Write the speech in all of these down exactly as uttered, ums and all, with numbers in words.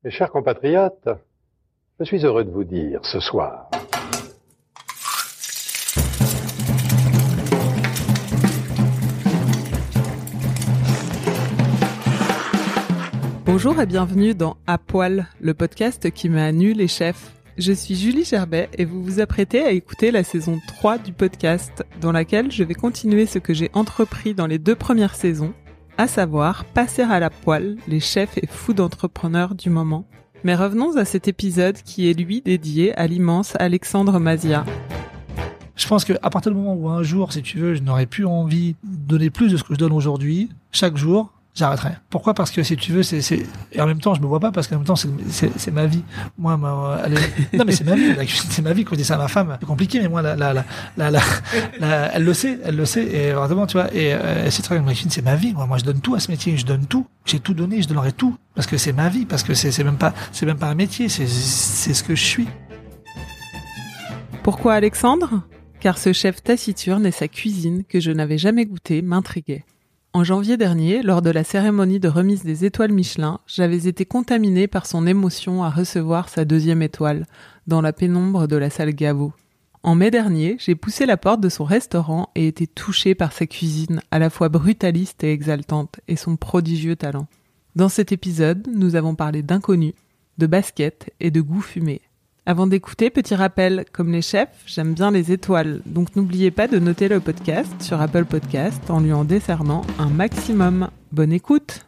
Mes chers compatriotes, je suis heureux de vous dire ce soir Bonjour et bienvenue dans À Poil, le podcast qui met à nu les chefs. Je suis Julie Gerbet et vous vous apprêtez à écouter la saison trois du podcast, dans laquelle je vais continuer ce que j'ai entrepris dans les deux premières saisons, à savoir passer à la poêle les chefs et fous d'entrepreneurs du moment. Mais revenons à cet épisode qui est lui dédié à l'immense Alexandre Masia. Je pense qu'à partir du moment où un jour, si tu veux, je n'aurais plus envie de donner plus de ce que je donne aujourd'hui, chaque jour, j'arrêterai. Pourquoi ? Parce que si tu veux, c'est, c'est, et en même temps, je me vois pas parce qu'en même temps, c'est, c'est, c'est ma vie. Moi, ma, elle est... non, mais c'est ma vie. La cuisine, c'est ma vie. Quand je dis ça à ma femme, c'est compliqué, mais moi, la, la, la, la, la, la, elle le sait, elle le sait, et vraiment, tu vois, et euh, c'est très bien. La cuisine, c'est ma vie. Moi, moi, je donne tout à ce métier. Je donne tout. J'ai tout donné. Je donnerai tout parce que c'est ma vie. Parce que c'est, c'est même pas, c'est même pas un métier. C'est, c'est ce que je suis. Pourquoi Alexandre ? Car ce chef taciturne et sa cuisine que je n'avais jamais goûté m'intriguaient. En janvier dernier, lors de la cérémonie de remise des étoiles Michelin, j'avais été contaminée par son émotion à recevoir sa deuxième étoile, dans la pénombre de la salle Gaveau. En mai dernier, j'ai poussé la porte de son restaurant et été touchée par sa cuisine, à la fois brutaliste et exaltante, et son prodigieux talent. Dans cet épisode, nous avons parlé d'inconnus, de basket et de goût fumé. Avant d'écouter, petit rappel, comme les chefs, j'aime bien les étoiles, donc n'oubliez pas de noter le podcast sur Apple Podcast en lui en décernant un maximum. Bonne écoute!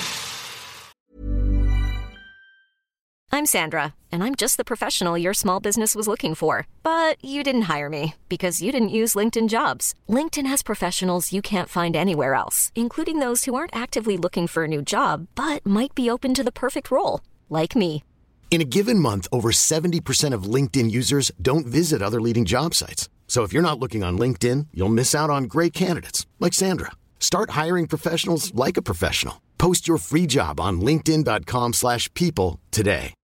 I'm Sandra, and I'm just the professional your small business was looking for. But you didn't hire me, because you didn't use LinkedIn Jobs. LinkedIn has professionals you can't find anywhere else, including those who aren't actively looking for a new job, but might be open to the perfect role, like me. In a given month, over seventy percent of LinkedIn users don't visit other leading job sites. So if you're not looking on LinkedIn, you'll miss out on great candidates like Sandra. Start hiring professionals like a professional. Post your free job on linkedin.com slash people today.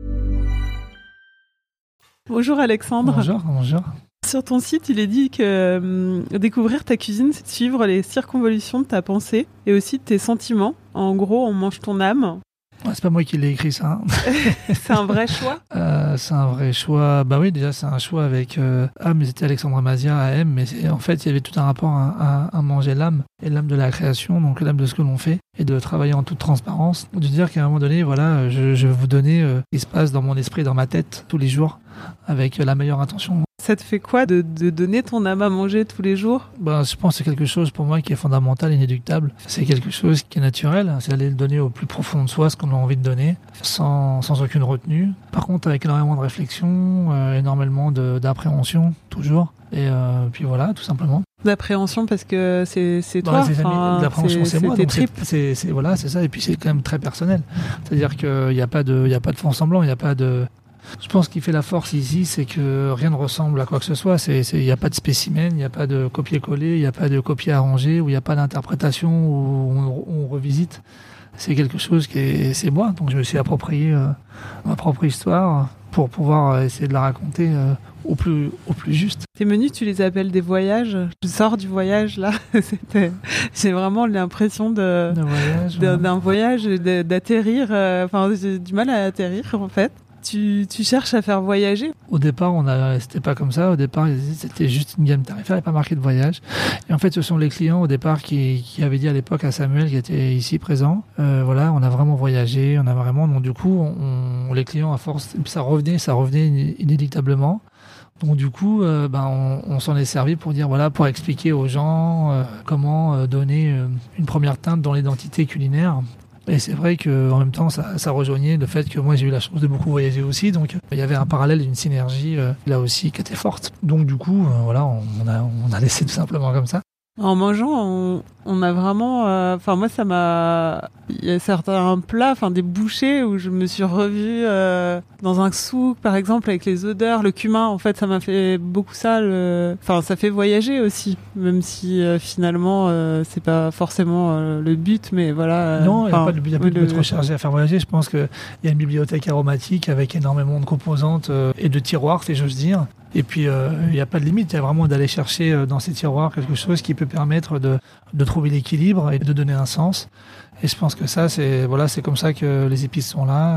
Bonjour Alexandre. Bonjour, bonjour. Sur ton site, il est dit que euh, découvrir ta cuisine, c'est de suivre les circonvolutions de ta pensée et aussi de tes sentiments. En gros, on mange ton âme. Ouais, c'est pas moi qui l'ai écrit, ça. Hein. C'est un vrai choix. euh, c'est un vrai choix. Bah oui, déjà, c'est un choix avec... Euh... Ah, mais c'était Alexandre Masia à M, mais c'est... en fait, il y avait tout un rapport à, à, à manger l'âme, et l'âme de la création, donc l'âme de ce que l'on fait, et de travailler en toute transparence. De dire qu'à un moment donné, voilà, je, je vais vous donner euh, ce qui se passe dans mon esprit, dans ma tête, tous les jours, avec euh, la meilleure intention. Ça te fait quoi de, de donner ton âme à manger tous les jours ? Ben, je pense que c'est quelque chose pour moi qui est fondamental, inéluctable. C'est quelque chose qui est naturel, c'est d'aller le donner au plus profond de soi, ce qu'on a envie de donner, sans, sans aucune retenue. Par contre, avec énormément de réflexion, euh, énormément de, d'appréhension, toujours. Et euh, puis voilà, tout simplement. D'appréhension parce que c'est, c'est toi, bah, c'est, enfin, l'appréhension c'est, c'est, c'est moi, tes donc tripes. c'est, c'est, c'est, voilà, c'est ça, et puis c'est quand même très personnel. C'est-à-dire qu'il n'y a pas de, il y a pas de fond semblant, il n'y a pas de... Je pense qu'il fait la force ici, c'est que rien ne ressemble à quoi que ce soit. C'est, c'est, il n'y a pas de spécimen, il n'y a pas de copier-coller, il n'y a pas de copier arrangé, où il n'y a pas d'interprétation, où on, on revisite. C'est quelque chose qui est, c'est moi. Donc je me suis approprié euh, ma propre histoire pour pouvoir essayer de la raconter euh, au plus, au plus juste. Tes menus, tu les appelles des voyages. Je sors du voyage là. C'était, j'ai vraiment l'impression de, de voyage, d'un, ouais. d'un voyage, de, d'atterrir. Enfin, euh, j'ai du mal à atterrir en fait. Tu, tu cherches à faire voyager ? Au départ, on a, c'était pas comme ça. Au départ, c'était juste une gamme tarifaire, il n'y a pas marqué de voyage. Et en fait, ce sont les clients au départ qui, qui avaient dit à l'époque à Samuel, qui était ici présent, euh, voilà, on a vraiment voyagé, on a vraiment, donc du coup, on, les clients à force, ça revenait, ça revenait inéluctablement. Donc du coup, euh, ben, on, on s'en est servi pour dire, voilà, pour expliquer aux gens euh, comment euh, donner euh, une première teinte dans l'identité culinaire. Et c'est vrai qu'en même temps, ça, ça rejoignait le fait que moi, j'ai eu la chance de beaucoup voyager aussi. Donc, il y avait un parallèle, une synergie euh, là aussi qui était forte. Donc, du coup, euh, voilà, on, on, a, on a laissé tout simplement comme ça. En mangeant, on, on a vraiment... Enfin, euh, moi, ça m'a... Il y a certains plats, enfin des bouchées où je me suis revue euh, dans un souk, par exemple, avec les odeurs, le cumin. En fait, ça m'a fait beaucoup ça. Le... Enfin, ça fait voyager aussi, même si euh, finalement, euh, c'est pas forcément euh, le but, mais voilà. Euh, non, il n'y a pas de, y a pas de le... trop chargé à faire voyager. Je pense qu'il y a une bibliothèque aromatique avec énormément de composantes euh, et de tiroirs, si j'ose dire. Et puis, il euh, n'y a pas de limite. Il y a vraiment d'aller chercher euh, dans ces tiroirs quelque chose qui peut permettre de, de trouver l'équilibre et de donner un sens. Et je pense que ça, c'est voilà, c'est comme ça que les épices sont là.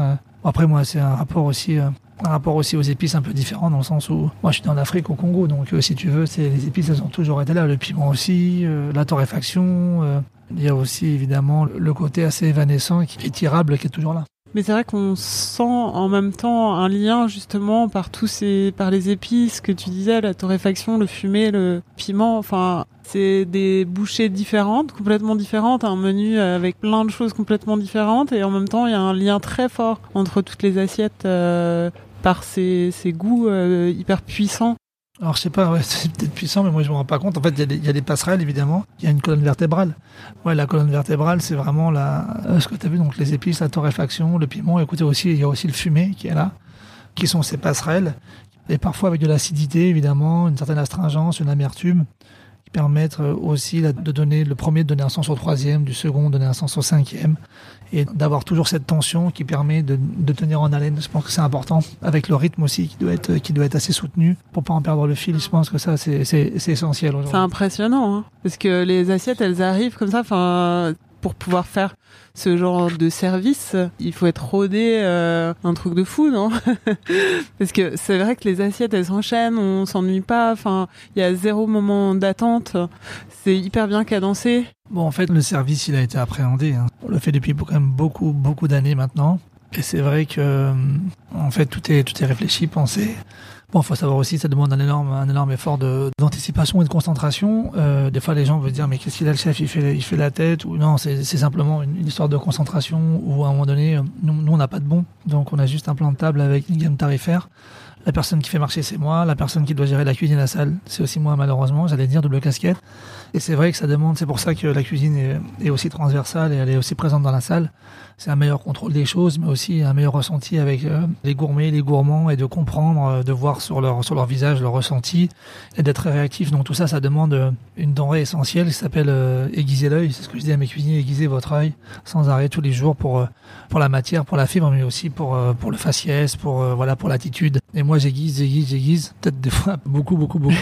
Après, moi, c'est un rapport aussi, euh, un rapport aussi aux épices un peu différent, dans le sens où moi, je suis en Afrique, au Congo, donc euh, si tu veux, c'est, les épices, elles ont toujours été là. Le piment aussi, euh, la torréfaction. Euh, il y a aussi, évidemment, le côté assez évanescent, qui est tirable, qui est toujours là. Mais c'est vrai qu'on sent en même temps un lien justement par tous ces, par les épices que tu disais, la torréfaction, le fumé, le piment. Enfin, c'est des bouchées différentes, complètement différentes, un menu avec plein de choses complètement différentes, et en même temps il y a un lien très fort entre toutes les assiettes euh, par ces, ces goûts euh, hyper puissants. Alors je sais pas, ouais, c'est peut-être puissant, mais moi je me rends pas compte. En fait, il y a des, il y a des passerelles évidemment. Il y a une colonne vertébrale. Ouais, la colonne vertébrale, c'est vraiment la, euh, ce que tu as vu, donc les épices, la torréfaction, le piment. Écoutez aussi, il y a aussi le fumé qui est là, qui sont ces passerelles, et parfois avec de l'acidité évidemment, une certaine astringence, une amertume, qui permettent aussi là, de donner le premier, de donner un sens au troisième, du second, de donner un sens au cinquième, et d'avoir toujours cette tension qui permet de, de tenir en haleine. Je pense que c'est important, avec le rythme aussi qui doit être, qui doit être assez soutenu pour pas en perdre le fil. Je pense que ça, c'est, c'est, c'est essentiel aujourd'hui. C'est impressionnant, hein, parce que les assiettes, elles arrivent comme ça, enfin, pour pouvoir faire ce genre de service, il faut être rodé, euh, un truc de fou, non? Parce que c'est vrai que les assiettes, elles s'enchaînent, on s'ennuie pas, enfin, il y a zéro moment d'attente, c'est hyper bien cadencé. Bon, en fait, le service, il a été appréhendé, hein. On le fait depuis quand même beaucoup, beaucoup d'années maintenant. Et c'est vrai que, en fait, tout est, tout est réfléchi, pensé. Bon, faut savoir aussi, ça demande un énorme, un énorme effort de, d'anticipation et de concentration. Euh, des fois, les gens veulent dire, mais qu'est-ce qu'il a le chef? Il fait, il fait la tête, ou non, c'est, c'est simplement une, une histoire de concentration, où à un moment donné, nous, nous, on n'a pas de bon. Donc, on a juste un plan de table avec une gamme tarifaire. La personne qui fait marcher, c'est moi. La personne qui doit gérer la cuisine et la salle, c'est aussi moi, malheureusement. J'allais dire double casquette. Et c'est vrai que ça demande, c'est pour ça que la cuisine est, est aussi transversale et elle est aussi présente dans la salle. C'est un meilleur contrôle des choses, mais aussi un meilleur ressenti avec euh, les gourmets, les gourmands, et de comprendre, euh, de voir sur leur, sur leur visage leur ressenti, et d'être très réactif. Donc tout ça, ça demande euh, une denrée essentielle qui s'appelle euh, aiguiser l'œil. C'est ce que je dis à mes cuisiniers, aiguiser votre œil sans arrêt tous les jours pour, euh, pour la matière, pour la fibre, mais aussi pour, euh, pour le faciès, pour, euh, voilà, pour l'attitude. Et moi, j'aiguise, j'aiguise, j'aiguise, peut-être des fois beaucoup, beaucoup, beaucoup.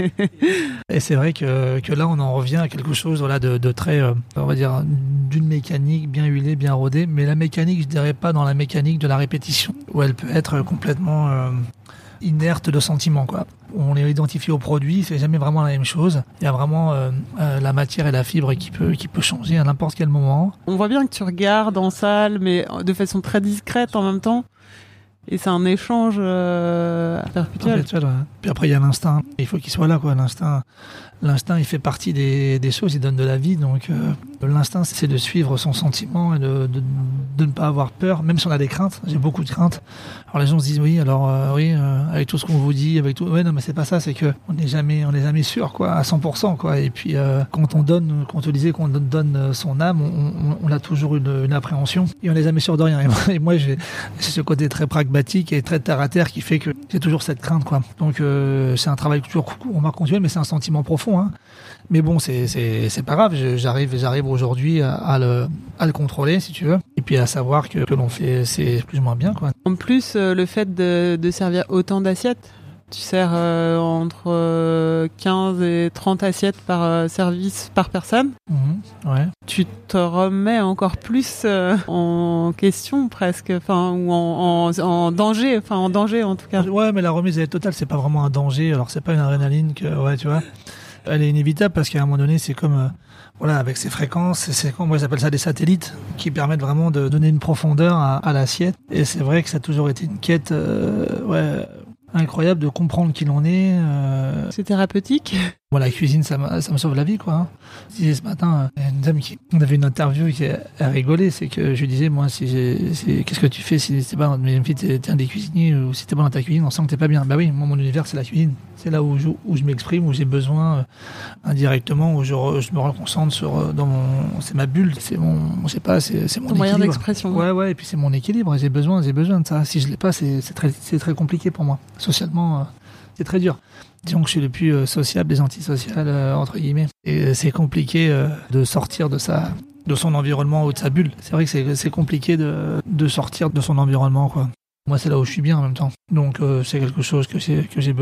Et c'est vrai que, que là, on en revient à quelque chose, voilà, de, de très, euh, on va dire, d'une mécanique bien huilée, bien rodée. Mais la mécanique, je dirais pas dans la mécanique de la répétition, où elle peut être complètement euh, inerte de sentiments, quoi. On est identifié au produit, c'est jamais vraiment la même chose. Il y a vraiment euh, euh, la matière et la fibre qui peut, qui peut changer à n'importe quel moment. On voit bien que tu regardes en salle, mais de façon très discrète en même temps. Et c'est un échange euh, perpétuel. perpétuel ouais. Puis après, il y a l'instinct. Il faut qu'il soit là, quoi. L'instinct, l'instinct, il fait partie des, des choses, il donne de la vie. Donc, euh, l'instinct, c'est de suivre son sentiment et de, de, de ne pas avoir peur, même si on a des craintes. J'ai beaucoup de craintes. Alors, les gens se disent, oui, alors, euh, oui, euh, avec tout ce qu'on vous dit, avec tout. Ouais, non, mais c'est pas ça, c'est que on n'est jamais, on n'est jamais sûr, quoi, à cent pour cent, quoi. Et puis, euh, quand on donne, quand on disait qu'on donne son âme, on, on, on a toujours une, une appréhension. Et on n'est jamais sûr de rien. Et moi, et moi j'ai, c'est ce côté très pragmatique et très terre à terre qui fait que j'ai toujours cette crainte, quoi. Donc, euh, c'est un travail toujours remarque continuel, mais c'est un sentiment profond, hein. Mais bon, c'est, c'est, c'est pas grave. J'arrive, j'arrive aujourd'hui à, à le, à le contrôler, si tu veux. Et puis à savoir que, que l'on fait, c'est plus ou moins bien, quoi. En plus, euh, le fait de, de servir autant d'assiettes, tu sers euh, entre euh, quinze et trente assiettes par euh, service par personne. Mmh, ouais. Tu te remets encore plus euh, en question presque, enfin, ou en, en, en danger, enfin en danger en tout cas. Ouais, mais la remise elle est totale, c'est pas vraiment un danger. Alors c'est pas une adrénaline que, ouais, tu vois. Elle est inévitable parce qu'à un moment donné, c'est comme, euh, voilà, avec ces fréquences, c'est, c'est, moi j'appelle ça des satellites qui permettent vraiment de donner une profondeur à, à l'assiette. Et c'est vrai que ça a toujours été une quête, euh, ouais, incroyable de comprendre qui l'on est. Euh... C'est thérapeutique. Bon, la cuisine, ça, ça me sauve la vie, quoi. Hein. Je disais ce matin, il y a une dame qui, on avait une interview qui a, a rigolé, c'est que je lui disais, moi, si j'ai, c'est, qu'est-ce que tu fais si c'est pas, mais fille, t'es, t'es un des cuisiniers, ou si t'es pas dans ta cuisine, on sent que t'es pas bien. Bah oui, moi, mon univers, c'est la cuisine. C'est là où je, où je m'exprime, où j'ai besoin, euh, indirectement, où je, re, je me reconcentre sur, euh, dans mon, c'est ma bulle, c'est mon, je sais pas, c'est, c'est mon Ton équilibre. moyen d'expression. Ouais, ouais, et puis c'est mon équilibre, j'ai besoin, j'ai besoin de ça. Si je l'ai pas, c'est, c'est très, c'est très compliqué pour moi. Socialement, euh, c'est très dur. Disons que je suis le plus euh, sociable des antisociales, euh, entre guillemets. Et euh, c'est compliqué euh, de sortir de sa, de son environnement ou de sa bulle. C'est vrai que c'est, c'est compliqué de, de sortir de son environnement, quoi. Moi, c'est là où je suis bien en même temps. Donc, euh, c'est quelque chose que j'ai, que j'ai besoin.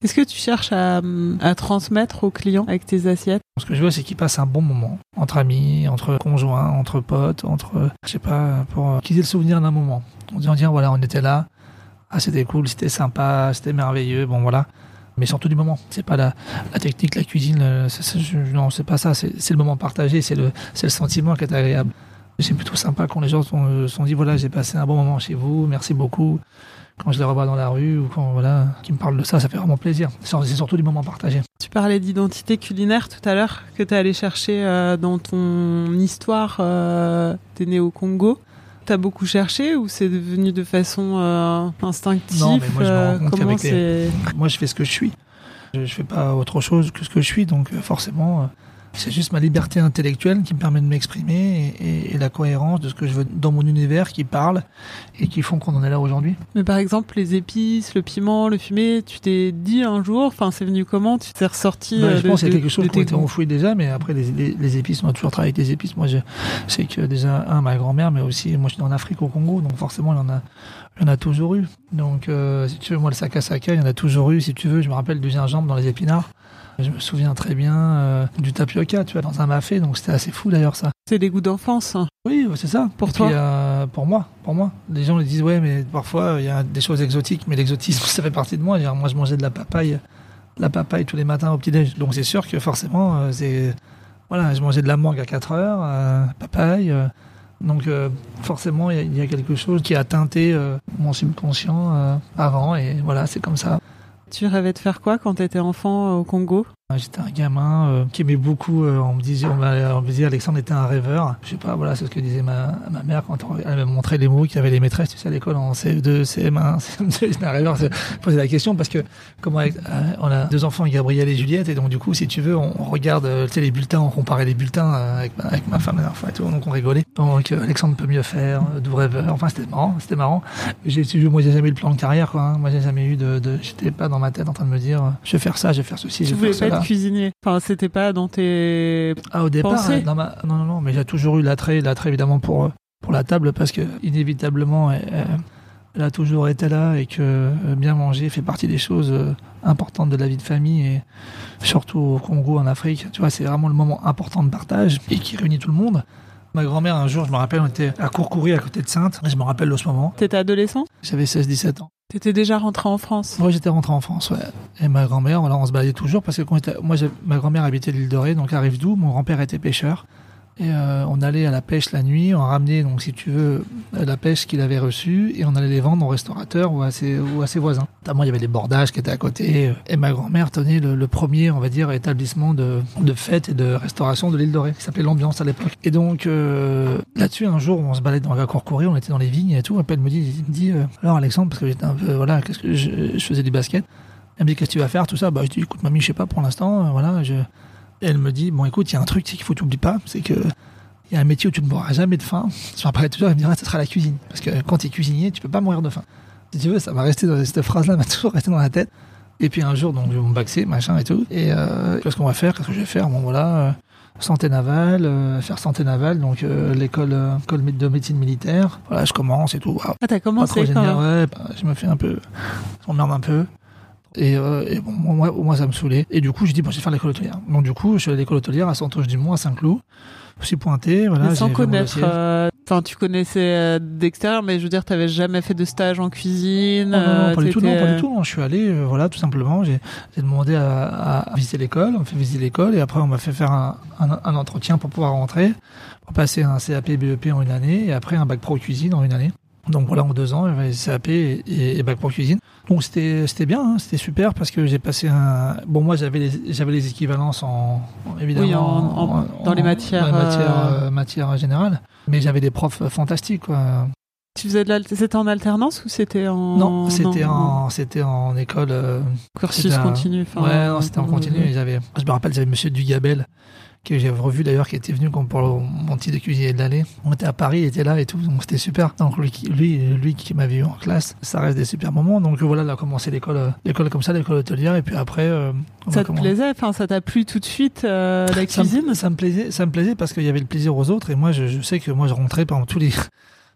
Est-ce que tu cherches à, à transmettre aux clients avec tes assiettes? Ce que je veux, c'est qu'ils passent un bon moment entre amis, entre conjoints, entre potes, entre, je sais pas, pour qu'ils aient le souvenir d'un moment. On dit, on dit, voilà, on était là, ah, c'était cool, c'était sympa, c'était merveilleux, bon voilà. Mais surtout du moment. C'est pas la, la technique, la cuisine, le, c'est, c'est, je, non, c'est pas ça. C'est, c'est le moment partagé, c'est le, c'est le sentiment qui est agréable. C'est plutôt sympa quand les gens sont, sont dit, voilà, j'ai passé un bon moment chez vous, merci beaucoup. Quand je les revois dans la rue ou quand, voilà, qui me parlent de ça, ça fait vraiment plaisir. C'est surtout du moment partagé. Tu parlais d'identité culinaire tout à l'heure, que tu es allé chercher euh, dans ton histoire. Euh, tu es né au Congo. T'as beaucoup cherché ou c'est devenu de façon euh, instinctive? Non, mais moi je me rends compte Comment qu'avec c'est... les... Moi je fais ce que je suis. Je, je fais pas autre chose que ce que je suis, donc euh, forcément... Euh... C'est juste ma liberté intellectuelle qui me permet de m'exprimer et, et, et la cohérence de ce que je veux dans mon univers qui parle et qui font qu'on en est là aujourd'hui. Mais par exemple, les épices, le piment, le fumé, tu t'es dit un jour, enfin c'est venu comment? Tu t'es ressorti bah, euh, Je pense qu'il y a quelque chose qui a été goûts. enfoui déjà, mais après les, les, les épices, on a toujours travaillé avec des épices. Moi, je sais que déjà, un, ma grand-mère, mais aussi, moi je suis en Afrique, au Congo, donc forcément, il y en a, il y en a toujours eu. Donc, euh, si tu veux, moi, le sakasaka, il y en a toujours eu. Si tu veux, je me rappelle du gingembre dans les épinards. Je me souviens très bien euh, du tapioca, tu vois, dans un mafé, donc c'était assez fou d'ailleurs ça. C'est les goûts d'enfance. Oui, c'est ça. Pour Et toi puis, euh, Pour moi, pour moi. Les gens les disent, ouais, mais parfois il y a des choses exotiques, mais l'exotisme, ça fait partie de moi. Genre, moi, je mangeais de la papaye, la papaye tous les matins au petit-déj, donc c'est sûr que forcément, euh, c'est... Voilà, je mangeais de la mangue à quatre heures, euh, papaye... Euh... Donc euh, forcément, il y, y a quelque chose qui a teinté euh, mon subconscient euh, avant, et voilà, c'est comme ça. Tu rêvais de faire quoi quand tu étais enfant euh, au Congo? J'étais un gamin euh, qui aimait beaucoup, euh, on me disait, on, on me disait Alexandre était un rêveur. Je sais pas, voilà, c'est ce que disait ma, ma mère quand on, elle me montrait les mots qu'il y avait les maîtresses, tu sais, à l'école en C E deux, C M un, C M deux, j'étais un rêveur. Je posais la question parce que, comme avec, euh, on a deux enfants, Gabriel et Juliette, et donc du coup, si tu veux, on, on regarde, euh, tu sais, les bulletins, on comparait les bulletins euh, avec, ma, avec ma femme la dernière fois et tout, donc on rigolait. Donc euh, Alexandre peut mieux faire, euh, d'où rêveur, enfin c'était marrant, c'était marrant. J'ai, moi, j'ai jamais eu le plan de carrière, quoi. Hein. Moi, j'ai jamais eu de, de, j'étais pas dans ma tête en train de me dire, euh, je vais faire ça, je vais faire ceci, je vais faire cela. Tu voulais pas être cuisinier? Enfin, c'était pas dans tes ah, au départ, pensées? Dans ma... non, non, non, mais j'ai toujours eu l'attrait, l'attrait évidemment pour, pour la table parce que, inévitablement, elle, elle a toujours été là et que bien manger fait partie des choses importantes de la vie de famille et surtout au Congo, en Afrique. Tu vois, c'est vraiment le moment important de partage et qui réunit tout le monde. Ma grand-mère, un jour, je me rappelle, on était à Courcoury, à côté de Saintes. Je me rappelle de ce moment. T'étais adolescent? J'avais seize dix-sept ans. T'étais déjà rentré en France? Oui, j'étais rentré en France, ouais. Et ma grand-mère, voilà, on se baladait toujours parce que quand était... moi, ma grand-mère habitait l'île de Ré, donc à Rive-Doux. Mon grand-père était pêcheur. Et euh, on allait à la pêche la nuit, on ramenait, donc si tu veux, la pêche qu'il avait reçue et on allait les vendre aux restaurateurs ou à ses, ou à ses voisins. Notamment, il y avait des bordages qui étaient à côté. Et ma grand-mère tenait le, le premier, on va dire, établissement de, de fête et de restauration de l'île de Ré, qui s'appelait l'Ambiance à l'époque. Et donc, euh, là-dessus, un jour, on se baladait dans la Courcoury, on était dans les vignes et tout. Et puis elle me dit, elle me dit euh, alors Alexandre, parce que j'étais un peu, voilà, qu'est-ce que je, je faisais du basket. Elle me dit, qu'est-ce que tu vas faire, tout ça? Bah, je dis, écoute, mamie, je sais pas pour l'instant, euh, voilà, je... Et elle me dit, bon, écoute, il y a un truc qu'il faut que tu n'oublies pas, c'est que il y a un métier où tu ne mourras jamais de faim. Je me rappelle toujours, elle me dirait, ça sera la cuisine. Parce que quand tu es cuisinier, tu peux pas mourir de faim. Si tu veux, ça va rester dans cette phrase-là, m'a toujours resté dans la tête. Et puis un jour, donc, je vais me baxer, machin et tout. Et euh, qu'est-ce qu'on va faire? Qu'est-ce que je vais faire? Bon, voilà, euh, santé navale, euh, faire santé navale, donc euh, l'école, euh, école de médecine militaire. Voilà, je commence et tout. Wow. Ah, t'as commencé quand même? Ouais, bah, je me fais un peu, je m'emmerde un peu. Et, euh, et bon, moi, moi, ça me saoulait. Et du coup, j'ai dit, bon, je vais faire l'école hôtelière. Donc, du coup, je suis à l'école hôtelière à Saint-Auge-du-Mont, à Saint-Cloud. Je suis pointé, voilà. Mais sans j'ai connaître, enfin, euh, tu connaissais euh, d'extérieur, mais je veux dire, t'avais jamais fait de stage en cuisine. Non, non, non, euh, pas du tout, non, t'étais... pas du tout. Non. Je suis allé, euh, voilà, tout simplement. J'ai, j'ai demandé à, à visiter l'école. On m'a fait visiter l'école et après, on m'a fait faire un, un, un entretien pour pouvoir rentrer, pour passer un C A P B E P en une année et après un bac pro cuisine en une année. Donc voilà, en deux ans, j'avais C A P et, et, et bac pro cuisine. Donc c'était c'était bien, hein, c'était super parce que j'ai passé un. Bon, moi j'avais les j'avais les équivalences en, en évidemment oui, en, en, en, dans les matières dans les matières, euh... euh, matières générales. Mais j'avais des profs fantastiques, quoi. Tu faisais de la... C'était en alternance ou c'était en... Non, c'était, non, en, non. c'était en école... Euh, cursus un... continu. Ouais, non, c'était en continu. Euh... J'avais... Je me rappelle, j'avais monsieur Dugabel, que j'ai revu d'ailleurs, qui était venu comme pour mon titre de cuisinier de l'année. On était à Paris, il était là et tout, donc c'était super. Donc lui, lui, lui qui m'avait eu en classe, ça reste des super moments. Donc voilà, là a commencé l'école, l'école comme ça, l'école hôtelière, et puis après... Euh, ça te commencé... plaisait? Enfin, ça t'a plu tout de suite, euh, la cuisine? ça me, ça me plaisait, ça me plaisait parce qu'il y avait le plaisir aux autres, et moi, je, je sais que moi, je rentrais pendant tous les...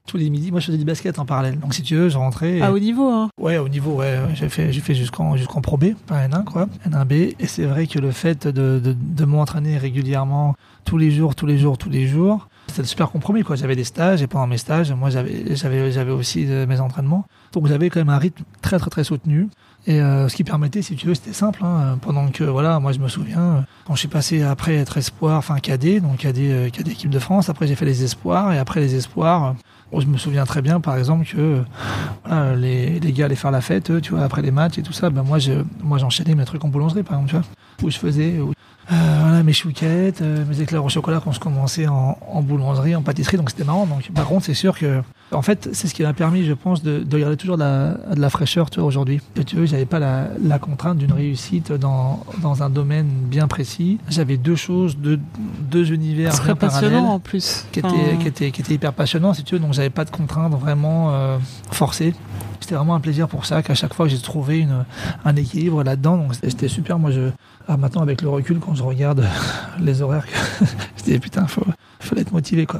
tous les midis. Moi, je faisais du basket en parallèle. Donc, si tu veux, je rentrais. Et... À haut niveau, hein. Ouais, au niveau, ouais. J'ai fait, j'ai fait jusqu'en, jusqu'en Pro B, pas N un, quoi. N un B. Et c'est vrai que le fait de, de, de m'entraîner régulièrement, tous les jours, tous les jours, tous les jours, c'était le super compromis, quoi. J'avais des stages et pendant mes stages, moi, j'avais, j'avais, j'avais aussi mes entraînements. Donc, j'avais quand même un rythme très, très, très soutenu. Et euh, ce qui permettait, si tu veux, c'était simple. Hein, pendant que, voilà, moi, je me souviens, quand je suis passé après être espoir, enfin cadet, donc cadet, euh, cadet équipe de France. Après, j'ai fait les espoirs et après les espoirs, bon, je me souviens très bien, par exemple, que voilà, les, les gars allaient faire la fête, eux, tu vois, après les matchs et tout ça. Ben moi, je, moi, j'enchaînais mes trucs en boulangerie, par exemple, tu vois, où je faisais. Où, Euh, voilà, mes chouquettes, euh, mes éclairs au chocolat quand je commençais en, en boulangerie, en pâtisserie, donc c'était marrant. Donc, par contre, c'est sûr que, en fait, c'est ce qui m'a permis, je pense, de, de garder toujours de la, de la fraîcheur, tu vois, aujourd'hui. Et tu vois, j'avais pas la, la contrainte d'une réussite dans, dans un domaine bien précis. J'avais deux choses, deux, deux univers Ce bien serait parallèles. passionnant en plus. Qui Enfin... était, qui était, qui était hyper passionnant, si tu veux. Donc, j'avais pas de contraintes vraiment euh, forcées. C'était vraiment un plaisir pour ça, qu'à chaque fois j'ai trouvé une, un équilibre là-dedans. Donc c'était, c'était super. Moi, je, alors maintenant, avec le recul, quand je regarde les horaires, je dis putain, faut, fallait être motivé, quoi.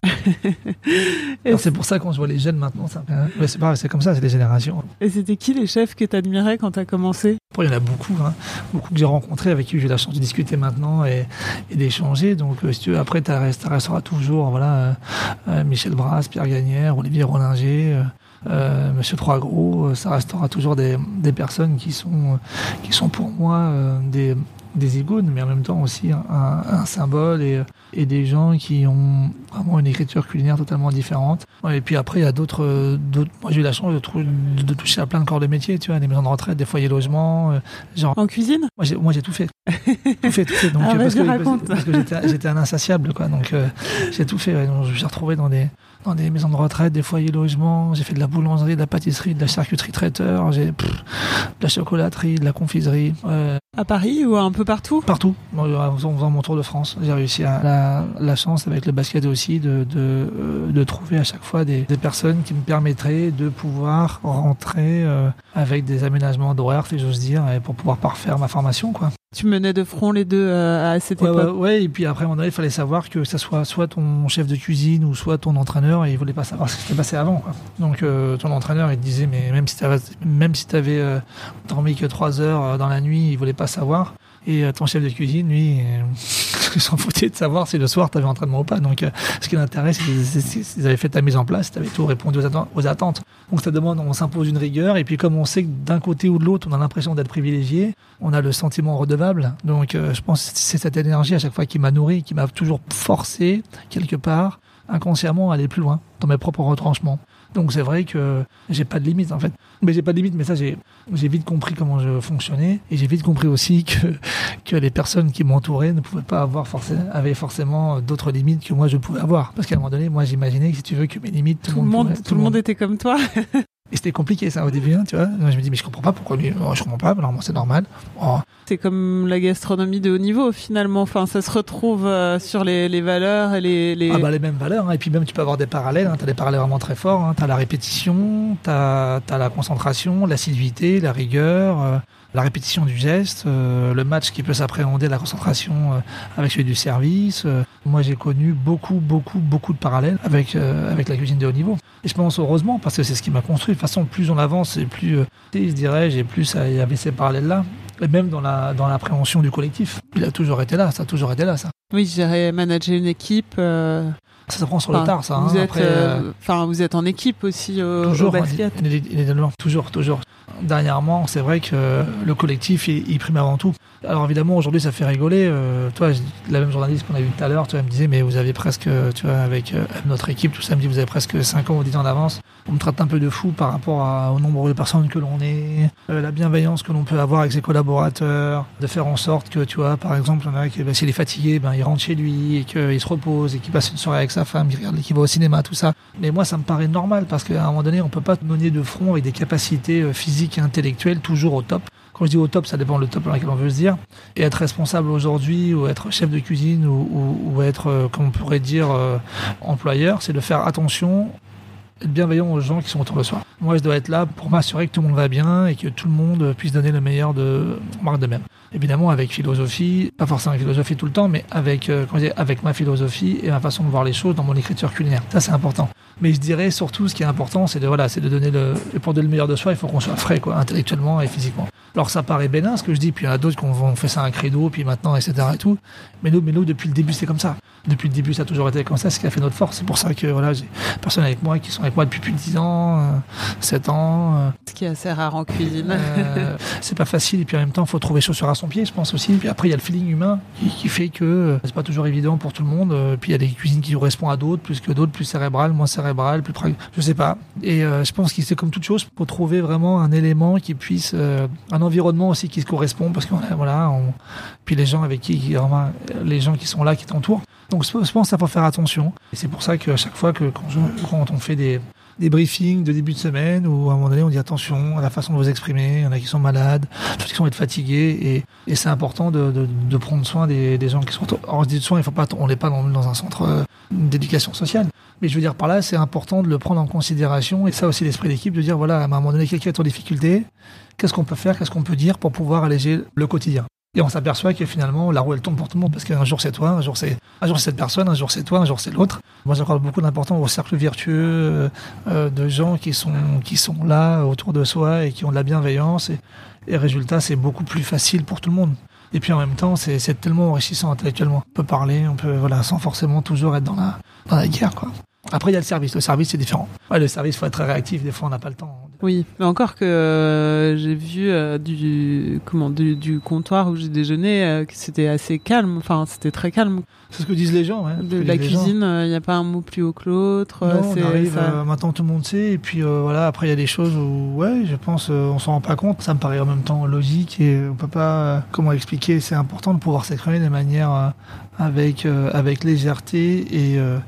Alors, c'est pour ça quand je vois les jeunes maintenant, ça, hein, ouais, c'est pareil, c'est comme ça, c'est les générations. Et c'était qui les chefs que t'admirais quand t'as commencé? Après, il y en a beaucoup, hein, beaucoup que j'ai rencontrés, avec qui j'ai la chance de discuter maintenant et, et d'échanger. Donc, euh, si tu veux, après, tu resteras toujours, voilà, euh, euh, Michel Brasse, Pierre Gagnère, Olivier Rollinger. Euh, Euh, Monsieur Trois Gros, ça restera toujours des, des personnes qui sont, qui sont pour moi euh, des, des icônes, mais en même temps aussi un, un symbole et, et des gens qui ont vraiment une écriture culinaire totalement différente. Et puis après, il y a d'autres, d'autres. Moi, j'ai eu la chance de, trou- de toucher à plein de corps de métier, tu vois, des maisons de retraite, des foyers logements. Euh, genre. En cuisine? Moi, j'ai, moi, j'ai tout fait. tout fait, tout fait. Donc, ah, euh, parce, vas-y, que, raconte. parce que j'étais, j'étais un insatiable, quoi. Donc, euh, j'ai tout fait. Ouais. Donc, je me suis retrouvé dans des. dans des maisons de retraite, des foyers logements, j'ai fait de la boulangerie, de la pâtisserie, de la charcuterie traiteur, j'ai pff, de la chocolaterie, de la confiserie. Euh, à Paris ou un peu partout? Partout. En faisant mon tour de France, j'ai réussi à la, la chance avec le basket aussi de, de, de trouver à chaque fois des, des personnes qui me permettraient de pouvoir rentrer euh, avec des aménagements d'horaire, si j'ose dire, et pour pouvoir parfaire ma formation, quoi. Tu menais de front les deux euh, à cette ouais, époque. Ouais, ouais, et puis après, à un moment donné, il fallait savoir que ça soit soit ton chef de cuisine ou soit ton entraîneur, et il voulait pas savoir ce qui s'était passé avant, quoi. Donc, euh, ton entraîneur, il te disait, mais même si t'avais, même si t'avais euh, dormi que trois heures dans la nuit, il voulait pas savoir. Et euh, ton chef de cuisine, lui, euh, il s'en foutait de savoir si le soir t'avais entraînement ou pas. Donc, euh, ce qui l'intéresse, c'est qu'ils avaient fait ta mise en place, t'avais tout répondu aux, atten- aux attentes. Donc, ça demande, on s'impose une rigueur. Et puis, comme on sait que d'un côté ou de l'autre, on a l'impression d'être privilégié, on a le sentiment redevable. Donc, euh, je pense que c'est cette énergie à chaque fois qui m'a nourri, qui m'a toujours forcé, quelque part, inconsciemment, à aller plus loin dans mes propres retranchements. Donc c'est vrai que j'ai pas de limite en fait. Mais j'ai pas de limite, mais ça j'ai j'ai vite compris comment je fonctionnais et j'ai vite compris aussi que que les personnes qui m'entouraient ne pouvaient pas avoir forcément avaient forcément d'autres limites que moi je pouvais avoir. Parce qu'à un moment donné, moi j'imaginais que si tu veux que mes limites tout, tout le monde pouvait, tout, tout le monde était comme toi. Et c'était compliqué ça au début, hein, tu vois. Je me dis mais je comprends pas pourquoi lui, oh, je comprends pas, normalement c'est normal. Oh. C'est comme la gastronomie de haut niveau finalement. Enfin, ça se retrouve euh, sur les, les valeurs et les, les... Ah bah les mêmes valeurs. Hein. Et puis même tu peux avoir des parallèles. Hein. T'as des parallèles vraiment très forts. Hein. T'as la répétition, t'as t'as la concentration, l'assiduité, la rigueur, euh, la répétition du geste, euh, le match qui peut s'appréhender, la concentration euh, avec celui du service. Euh. Moi j'ai connu beaucoup beaucoup beaucoup de parallèles avec euh, avec la cuisine de haut niveau. Et je pense heureusement parce que c'est ce qui m'a construit. De toute façon, plus on avance et plus, euh, je dirais, et plus il y avait ces parallèles-là. Et même dans la dans l'appréhension du collectif, il a toujours été là, ça a toujours été là, ça. Oui, j'ai managé une équipe. Euh... Ça s'apprend sur le tard, ça. Vous hein, êtes, enfin, euh, euh, vous êtes en équipe aussi au, toujours, au basket. Toujours, toujours, toujours. Dernièrement, c'est vrai que le collectif, il, il prime avant tout. Alors évidemment, aujourd'hui, ça fait rigoler. Euh, toi, la même journaliste qu'on a vue tout à l'heure, tu vois, elle me disait, mais vous avez presque, tu vois, avec euh, notre équipe, tout ça, elle me dit, vous avez presque cinq ans ou dix ans d'avance. On me traite un peu de fou par rapport à, au nombre de personnes que l'on est, euh, la bienveillance que l'on peut avoir avec ses collaborateurs, de faire en sorte que, tu vois, par exemple, il y en a qui, bah, s'il est fatigué, ben, il rentre chez lui et qu'il se repose et qu'il passe une soirée avec sa femme, il regarde, qu'il va au cinéma, tout ça. Mais moi, ça me paraît normal parce qu'à un moment donné, on peut pas mener de front avec des capacités euh, physiques et intellectuelles toujours au top. Quand je dis au top, ça dépend le top dans lequel on veut se dire. Et être responsable aujourd'hui, ou être chef de cuisine, ou, ou, ou être, euh, comme on pourrait dire, euh, employeur, c'est de faire attention être bienveillant aux gens qui sont autour de soi. Moi, je dois être là pour m'assurer que tout le monde va bien et que tout le monde puisse donner le meilleur de marque de même. Évidemment, avec philosophie, pas forcément avec philosophie tout le temps, mais avec, euh, comment dire, avec ma philosophie et ma façon de voir les choses dans mon écriture culinaire. Ça, c'est important. Mais je dirais surtout, ce qui est important, c'est de, voilà, c'est de donner le, et pour donner le meilleur de soi, il faut qu'on soit frais, quoi, intellectuellement et physiquement. Alors, ça paraît bénin, ce que je dis, puis il y en a d'autres qui ont fait ça un credo, puis maintenant, et cetera et tout. Mais nous, mais nous, depuis le début, c'est comme ça. Depuis le début, ça a toujours été comme ça, c'est ce qui a fait notre force. C'est pour ça que, voilà, j'ai des personnes avec moi qui sont avec moi depuis plus de dix ans, euh, sept ans. Euh, ce qui est assez rare en cuisine. euh, c'est pas facile, et puis en même temps, il faut trouver chaussures à son pied, je pense aussi. Puis après, il y a le feeling humain qui, qui fait que euh, c'est pas toujours évident pour tout le monde. Euh, puis il y a des cuisines qui correspondent à d'autres, plus que d'autres, plus cérébrales, moins cérébrales, plus prag... je sais pas. Et euh, je pense que c'est comme toute chose, pour trouver vraiment un élément qui puisse, euh, un environnement aussi qui se correspond, parce que voilà, on... puis les gens avec qui, qui vraiment, les gens qui sont là, qui t'entourent. Donc je pense que ça faut faire attention. Et c'est pour ça qu'à chaque fois que quand, je, quand on fait des, des briefings de début de semaine, où à un moment donné on dit attention à la façon de vous exprimer, il y en a qui sont malades, d'autres qui sont fatigués, et, et c'est important de, de, de prendre soin des, des gens qui sont... Alors je dis de soin, il faut pas, on n'est pas dans, dans un centre d'éducation sociale. Mais je veux dire par là, c'est important de le prendre en considération, et ça aussi l'esprit d'équipe, de dire voilà, à un moment donné, quelqu'un est en difficulté, qu'est-ce qu'on peut faire, qu'est-ce qu'on peut dire pour pouvoir alléger le quotidien. Et on s'aperçoit que finalement, la roue, elle tourne pour tout le monde, parce qu'un jour c'est toi, un jour c'est, un jour c'est cette personne, un jour c'est toi, un jour c'est l'autre. Moi, j'accorde beaucoup d'importance au cercle vertueux euh, de gens qui sont, qui sont là autour de soi et qui ont de la bienveillance. Et, et résultat, c'est beaucoup plus facile pour tout le monde. Et puis en même temps, c'est, c'est tellement enrichissant intellectuellement. On peut parler, on peut, voilà, sans forcément toujours être dans la, dans la guerre, quoi. Après, il y a le service. Le service, c'est différent. Ouais, le service, il faut être très réactif. Des fois, on n'a pas le temps. Oui, mais encore que euh, j'ai vu euh, du, comment, du, du comptoir où j'ai déjeuné, euh, que c'était assez calme. Enfin, c'était très calme. C'est ce que disent les gens. Hein, de la cuisine, il n'y euh, a pas un mot plus haut que l'autre. Non, c'est, on arrive, ça... euh, maintenant tout le monde sait. Et puis euh, voilà, après, il y a des choses où, ouais, je pense, euh, on s'en rend pas compte. Ça me paraît en même temps logique et on peut pas, euh, comment expliquer. C'est important de pouvoir s'exprimer de manière euh, avec, euh, avec légèreté et... Euh,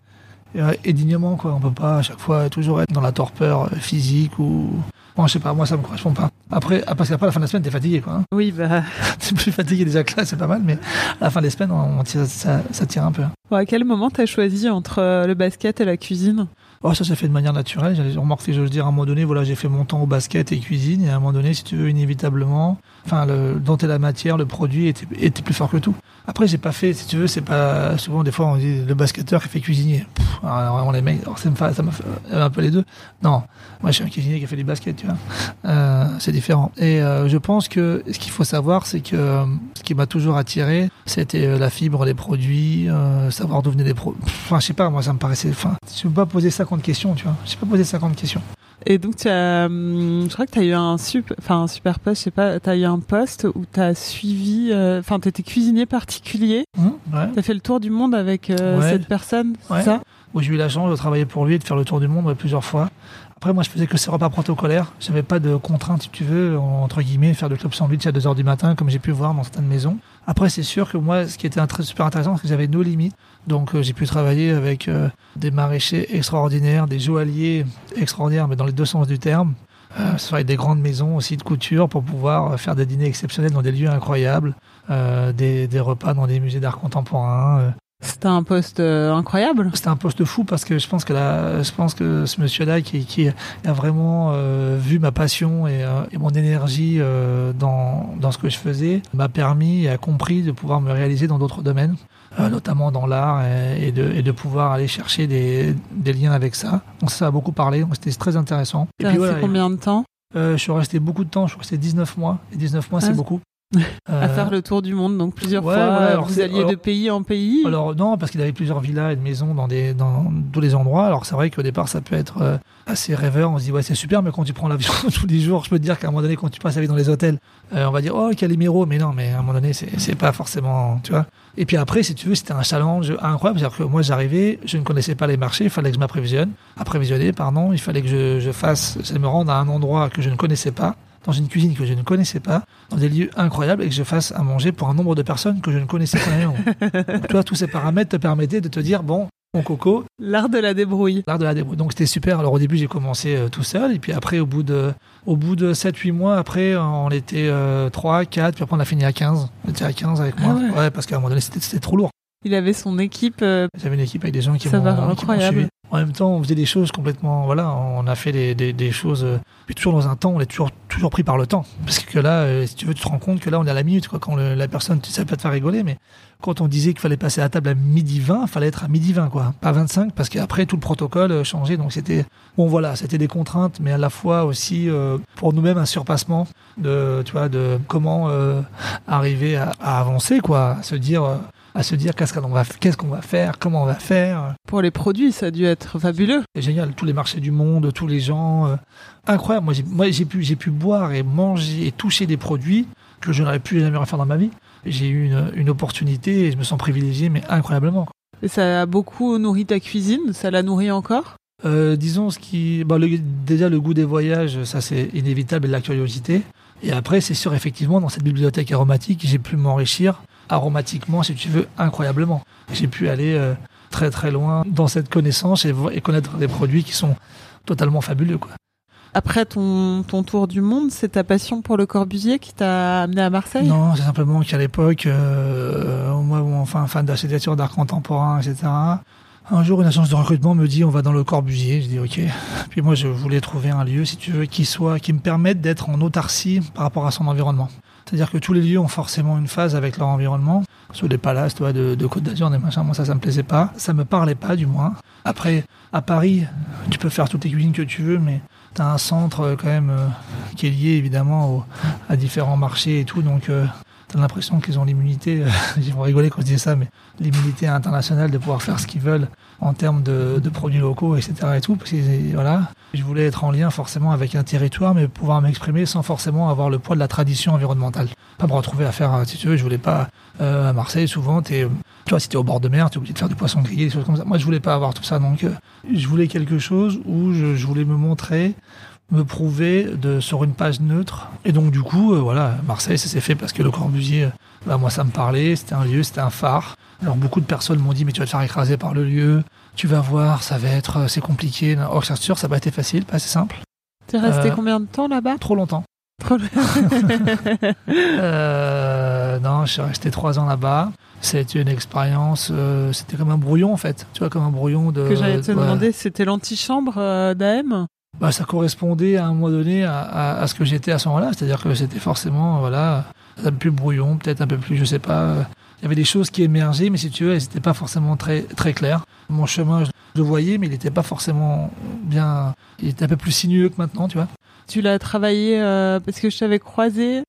et dignement, quoi. On peut pas à chaque fois toujours être dans la torpeur physique ou... Bon, je sais pas, moi ça me correspond pas. Après, parce qu'après à la fin de la semaine, t'es fatigué, quoi. Hein. Oui, bah... T'es plus fatigué déjà que là, c'est pas mal, mais à la fin des semaines, on tire, ça, ça tire un peu. Bon, à quel moment t'as choisi entre le basket et la cuisine ? Oh, ça s'est fait de manière naturelle. J'ai remarqué, je veux dire, à un moment donné, voilà, j'ai fait mon temps au basket et cuisine, et à un moment donné, si tu veux, inévitablement, enfin, le, dont est la matière, le produit était, était plus fort que tout. Après, j'ai pas fait, si tu veux, c'est pas, souvent, des fois, on dit, le basketteur qui fait cuisinier. Pff, alors, vraiment, les mecs, alors, ça me fait, ça m'a fait un peu les deux. Non. Moi, je suis un cuisinier qui a fait du basket, tu vois. Euh, c'est différent. Et, euh, je pense que ce qu'il faut savoir, c'est que, euh, ce qui m'a toujours attiré, c'était euh, la fibre, les produits, euh, savoir d'où venaient les produits. Enfin, je sais pas, moi, ça me paraissait, enfin, je peux pas poser cinquante questions, tu vois. Je sais pas poser cinquante questions. Et donc, tu as, hum, je crois que tu as eu un, sup, enfin, un super poste, je sais pas, tu as eu un poste où tu as suivi, enfin, euh, tu étais cuisinier particulier. Mmh, ouais. Tu as fait le tour du monde avec euh, ouais. cette personne, c'est ouais. ça ? Où j'ai eu la chance de travailler pour lui et de faire le tour du monde ouais, plusieurs fois. Après, moi, je faisais que ces repas protocolaires. J'avais pas de contraintes, si tu veux, entre guillemets, faire de club sandwich à deux heures du matin, comme j'ai pu voir dans certaines maisons. Après, c'est sûr que moi, ce qui était très, super intéressant, c'est que j'avais nos limites. Donc, euh, j'ai pu travailler avec euh, des maraîchers extraordinaires, des joailliers extraordinaires, mais dans les deux sens du terme. Euh, ça va être des grandes maisons aussi de couture pour pouvoir faire des dîners exceptionnels dans des lieux incroyables, euh, des, des repas dans des musées d'art contemporain. Euh. C'était un poste euh, incroyable. C'était un poste fou parce que je pense que la, je pense que ce monsieur-là qui, qui a vraiment euh, vu ma passion et, euh, et mon énergie euh, dans, dans ce que je faisais m'a permis et a compris de pouvoir me réaliser dans d'autres domaines, euh, notamment dans l'art et, et, de, et de pouvoir aller chercher des, des liens avec ça. Donc ça a beaucoup parlé, donc c'était très intéressant. Tu as resté voilà, combien de temps ? euh, Je suis resté beaucoup de temps, je suis resté dix-neuf mois. Et dix-neuf mois, ah, c'est beaucoup. Euh... à faire le tour du monde, donc plusieurs ouais, fois. Ouais, alors vous alliez alors, de pays en pays. Alors non, parce qu'il avait plusieurs villas et de maisons dans des dans tous les endroits. Alors c'est vrai qu'au départ ça peut être euh, assez rêveur. On se dit ouais c'est super, mais quand tu prends l'avion tous les jours, je peux te dire qu'à un moment donné quand tu passes la vie dans les hôtels, euh, on va dire oh Calimero, mais non, mais à un moment donné c'est c'est pas forcément, tu vois. Et puis après, si tu veux, c'était un challenge incroyable. C'est-à-dire que moi j'arrivais, je ne connaissais pas les marchés, il fallait que je m'apprévisionne, apprévisionner, pardon, il fallait que je je fasse, je me rende à un endroit que je ne connaissais pas, dans une cuisine que je ne connaissais pas, dans des lieux incroyables, et que je fasse à manger pour un nombre de personnes que je ne connaissais pas. Donc, toi, tous ces paramètres te permettaient de te dire, bon, mon coco... L'art de la débrouille. L'art de la débrouille. Donc, c'était super. Alors, au début, j'ai commencé euh, tout seul, et puis après, au bout de, au bout de sept huit mois, après, on était euh, trois, quatre, puis après, on a fini à quinze. On était à quinze avec moi. Ah ouais. ouais, parce qu'à un moment donné, c'était, c'était trop lourd. Il avait son équipe. Euh... J'avais une équipe avec des gens qui Ça m'ont, va, incroyable. qui m'ont suivi. En même temps, on faisait des choses complètement, voilà, on a fait des, des, des choses, euh, puis toujours dans un temps, on est toujours, toujours pris par le temps. Parce que là, euh, si tu veux, tu te rends compte que là, on est à la minute, quoi. Quand le, la personne, tu sais pas te faire rigoler, mais quand on disait qu'il fallait passer à la table à midi vingt, il fallait être à midi vingt, quoi. Pas vingt-cinq, parce qu'après, tout le protocole euh, changeait. Donc c'était, bon, voilà, c'était des contraintes, mais à la fois aussi, euh, pour nous-mêmes, un surpassement de, tu vois, de comment euh, arriver à, à avancer, quoi. À se dire, euh, à se dire qu'est-ce qu'on va, qu'est-ce qu'on va faire, comment on va faire. Pour les produits, ça a dû être fabuleux. C'est génial, tous les marchés du monde, tous les gens, euh, incroyable. Moi, j'ai, moi, j'ai pu, j'ai pu boire et manger et toucher des produits que je n'aurais plus jamais refaire dans ma vie. J'ai eu une, une opportunité et je me sens privilégié, mais incroyablement. Et ça a beaucoup nourri ta cuisine, ça la nourrit encore? Euh, disons ce qui, bah, le, déjà le goût des voyages, ça c'est inévitable, et de la curiosité. Et après, c'est sûr, effectivement, dans cette bibliothèque aromatique, j'ai pu m'enrichir aromatiquement, si tu veux, incroyablement. J'ai pu aller euh, très très loin dans cette connaissance et, et connaître des produits qui sont totalement fabuleux, quoi. Après ton, ton tour du monde, c'est ta passion pour le Corbusier qui t'a amené à Marseille? Non, c'est simplement qu'à l'époque, euh, moi, enfin, fan d'architecture, d'art contemporain, et cetera. Un jour, une agence de recrutement me dit on va dans le Corbusier. Je dis ok. Puis moi, je voulais trouver un lieu, si tu veux, qui soit, qui me permette d'être en autarcie par rapport à son environnement. C'est-à-dire que tous les lieux ont forcément une phase avec leur environnement. Sur des palaces, tu vois, de, de Côte d'Azur, des machins. Moi, ça, ça me plaisait pas. Ça me parlait pas, du moins. Après, à Paris, tu peux faire toutes les cuisines que tu veux, mais t'as un centre quand même euh, qui est lié évidemment au, à différents marchés et tout, donc euh, t'as l'impression qu'ils ont l'immunité, euh, ils vont rigoler quand je dis ça, mais l'immunité internationale de pouvoir faire ce qu'ils veulent en termes de, de produits locaux, et cetera et tout, parce que voilà, je voulais être en lien forcément avec un territoire, mais pouvoir m'exprimer sans forcément avoir le poids de la tradition environnementale. Pas me retrouver à faire, si tu veux, je voulais pas, euh, à Marseille, souvent, t'es, tu vois, si t'es au bord de mer, t'es obligé de faire du poisson grillé, des choses comme ça. Moi, je voulais pas avoir tout ça, donc euh, je voulais quelque chose où je, je voulais me montrer, me prouver de, sur une page neutre. Et donc, du coup, euh, voilà, Marseille, ça s'est fait parce que le Corbusier, euh, bah, moi, ça me parlait, c'était un lieu, c'était un phare. Alors, beaucoup de personnes m'ont dit, mais tu vas te faire écraser par le lieu, tu vas voir, ça va être, euh, c'est compliqué. Or, c'est sûr, ça n'a pas été facile, pas assez simple. T'es resté Euh, combien de temps là-bas? Trop longtemps. Trop euh, non, je suis resté trois ans là-bas. C'était une expérience, euh, c'était comme un brouillon en fait. Tu vois, comme un brouillon de. Que j'allais te ouais. demander, c'était l'antichambre euh, d'A M? Bah, ça correspondait à un moment donné à, à, à ce que j'étais à ce moment-là. C'est-à-dire que c'était forcément, voilà, un peu plus brouillon, peut-être un peu plus, je sais pas. Il y avait des choses qui émergeaient, mais si tu veux, elles n'étaient pas forcément très, très claires. Mon chemin, je le voyais, mais il n'était pas forcément bien. Il était un peu plus sinueux que maintenant, tu vois. Tu l'as travaillé euh, parce que je t'avais croisé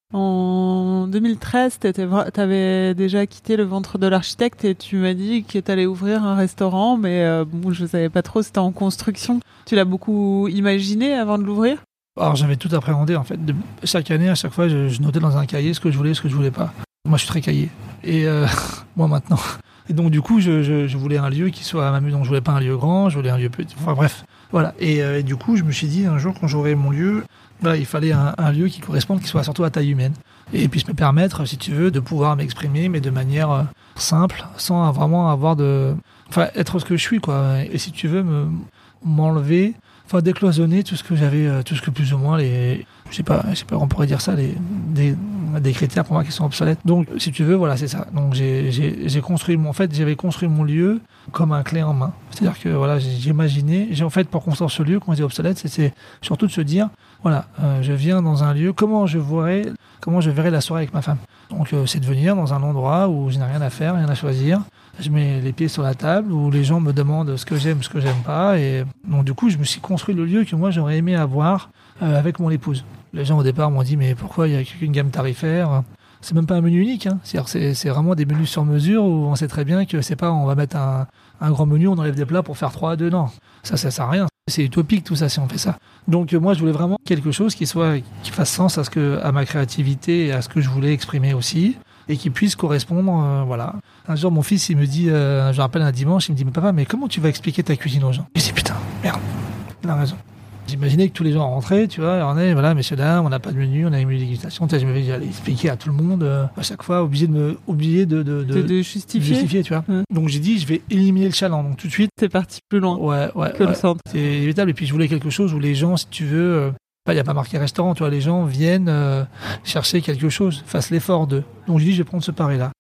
en deux mille treize, tu avais déjà quitté le ventre de l'architecte et tu m'as dit que tu allais ouvrir un restaurant, mais euh, bon, je ne savais pas trop, c'était en construction. Tu l'as beaucoup imaginé avant de l'ouvrir? Alors j'avais tout appréhendé en fait. De, chaque année, à chaque fois, je, je notais dans un cahier ce que je voulais, ce que je voulais pas. Moi, je suis très cahier. Et euh, moi maintenant. Et donc du coup, je, je, je voulais un lieu qui soit à ma maison. Donc je voulais pas un lieu grand, je voulais un lieu petit. Enfin bref, voilà. Et, euh, et du coup, je me suis dit un jour quand j'aurai mon lieu, voilà, il fallait un, un lieu qui corresponde, qui soit surtout à taille humaine, et puisse me permettre, si tu veux, de pouvoir m'exprimer, mais de manière euh, simple, sans vraiment avoir de, enfin, être ce que je suis, quoi. Et si tu veux, me m'enlever, enfin, décloisonner tout ce que j'avais, euh, tout ce que plus ou moins les, je sais pas, je sais pas, on pourrait dire ça, les, des, des critères pour moi qui sont obsolètes. Donc, si tu veux, voilà, c'est ça. Donc, j'ai, j'ai, j'ai construit mon, en fait, j'avais construit mon lieu comme un clé en main. C'est-à-dire que, voilà, j'ai, j'ai imaginé, j'ai, en fait, pour construire ce lieu, quand je dis obsolète, c'est, c'est surtout de se dire, voilà, euh, je viens dans un lieu, comment je verrai, comment je verrai la soirée avec ma femme. Donc, euh, c'est de venir dans un endroit où je n'ai rien à faire, rien à choisir. Je mets les pieds sur la table, où les gens me demandent ce que j'aime, ce que j'aime pas. Et donc, du coup, je me suis construit le lieu que moi, j'aurais aimé avoir euh, avec mon épouse. Les gens, au départ, m'ont dit, mais pourquoi il n'y a qu'une gamme tarifaire? C'est même pas un menu unique, hein. C'est-à-dire, c'est, c'est vraiment des menus sur mesure où on sait très bien que c'est pas, on va mettre un, un grand menu, on enlève des plats pour faire trois à deux. Non, ça, ça sert à rien. C'est utopique tout ça si on fait ça. Donc euh, moi je voulais vraiment quelque chose qui soit, qui fasse sens à ce que, à ma créativité et à ce que je voulais exprimer aussi, et qui puisse correspondre, euh, voilà. Un jour mon fils il me dit, euh, je me rappelle un dimanche, il me dit mais papa mais comment tu vas expliquer ta cuisine aux gens? Je dis putain merde, il a raison. J'imaginais que tous les gens rentraient, tu vois, on est, voilà, messieurs, dames, on n'a pas de menu, on a une menu de dégustation, tu sais, je me vais expliquer à tout le monde, euh, à chaque fois, obligé de me, obligé de, de, de, de, de justifier. de justifier, tu vois. Ouais. Donc j'ai dit, je vais éliminer le chaland, donc tout de suite. C'est parti plus loin. Ouais, ouais. Que ouais. le centre. C'est inévitable, et puis je voulais quelque chose où les gens, si tu veux, euh, il n'y a pas marqué restaurant, tu vois, les gens viennent euh, chercher quelque chose, fassent l'effort d'eux. Donc j'ai dit, je vais prendre ce pari-là.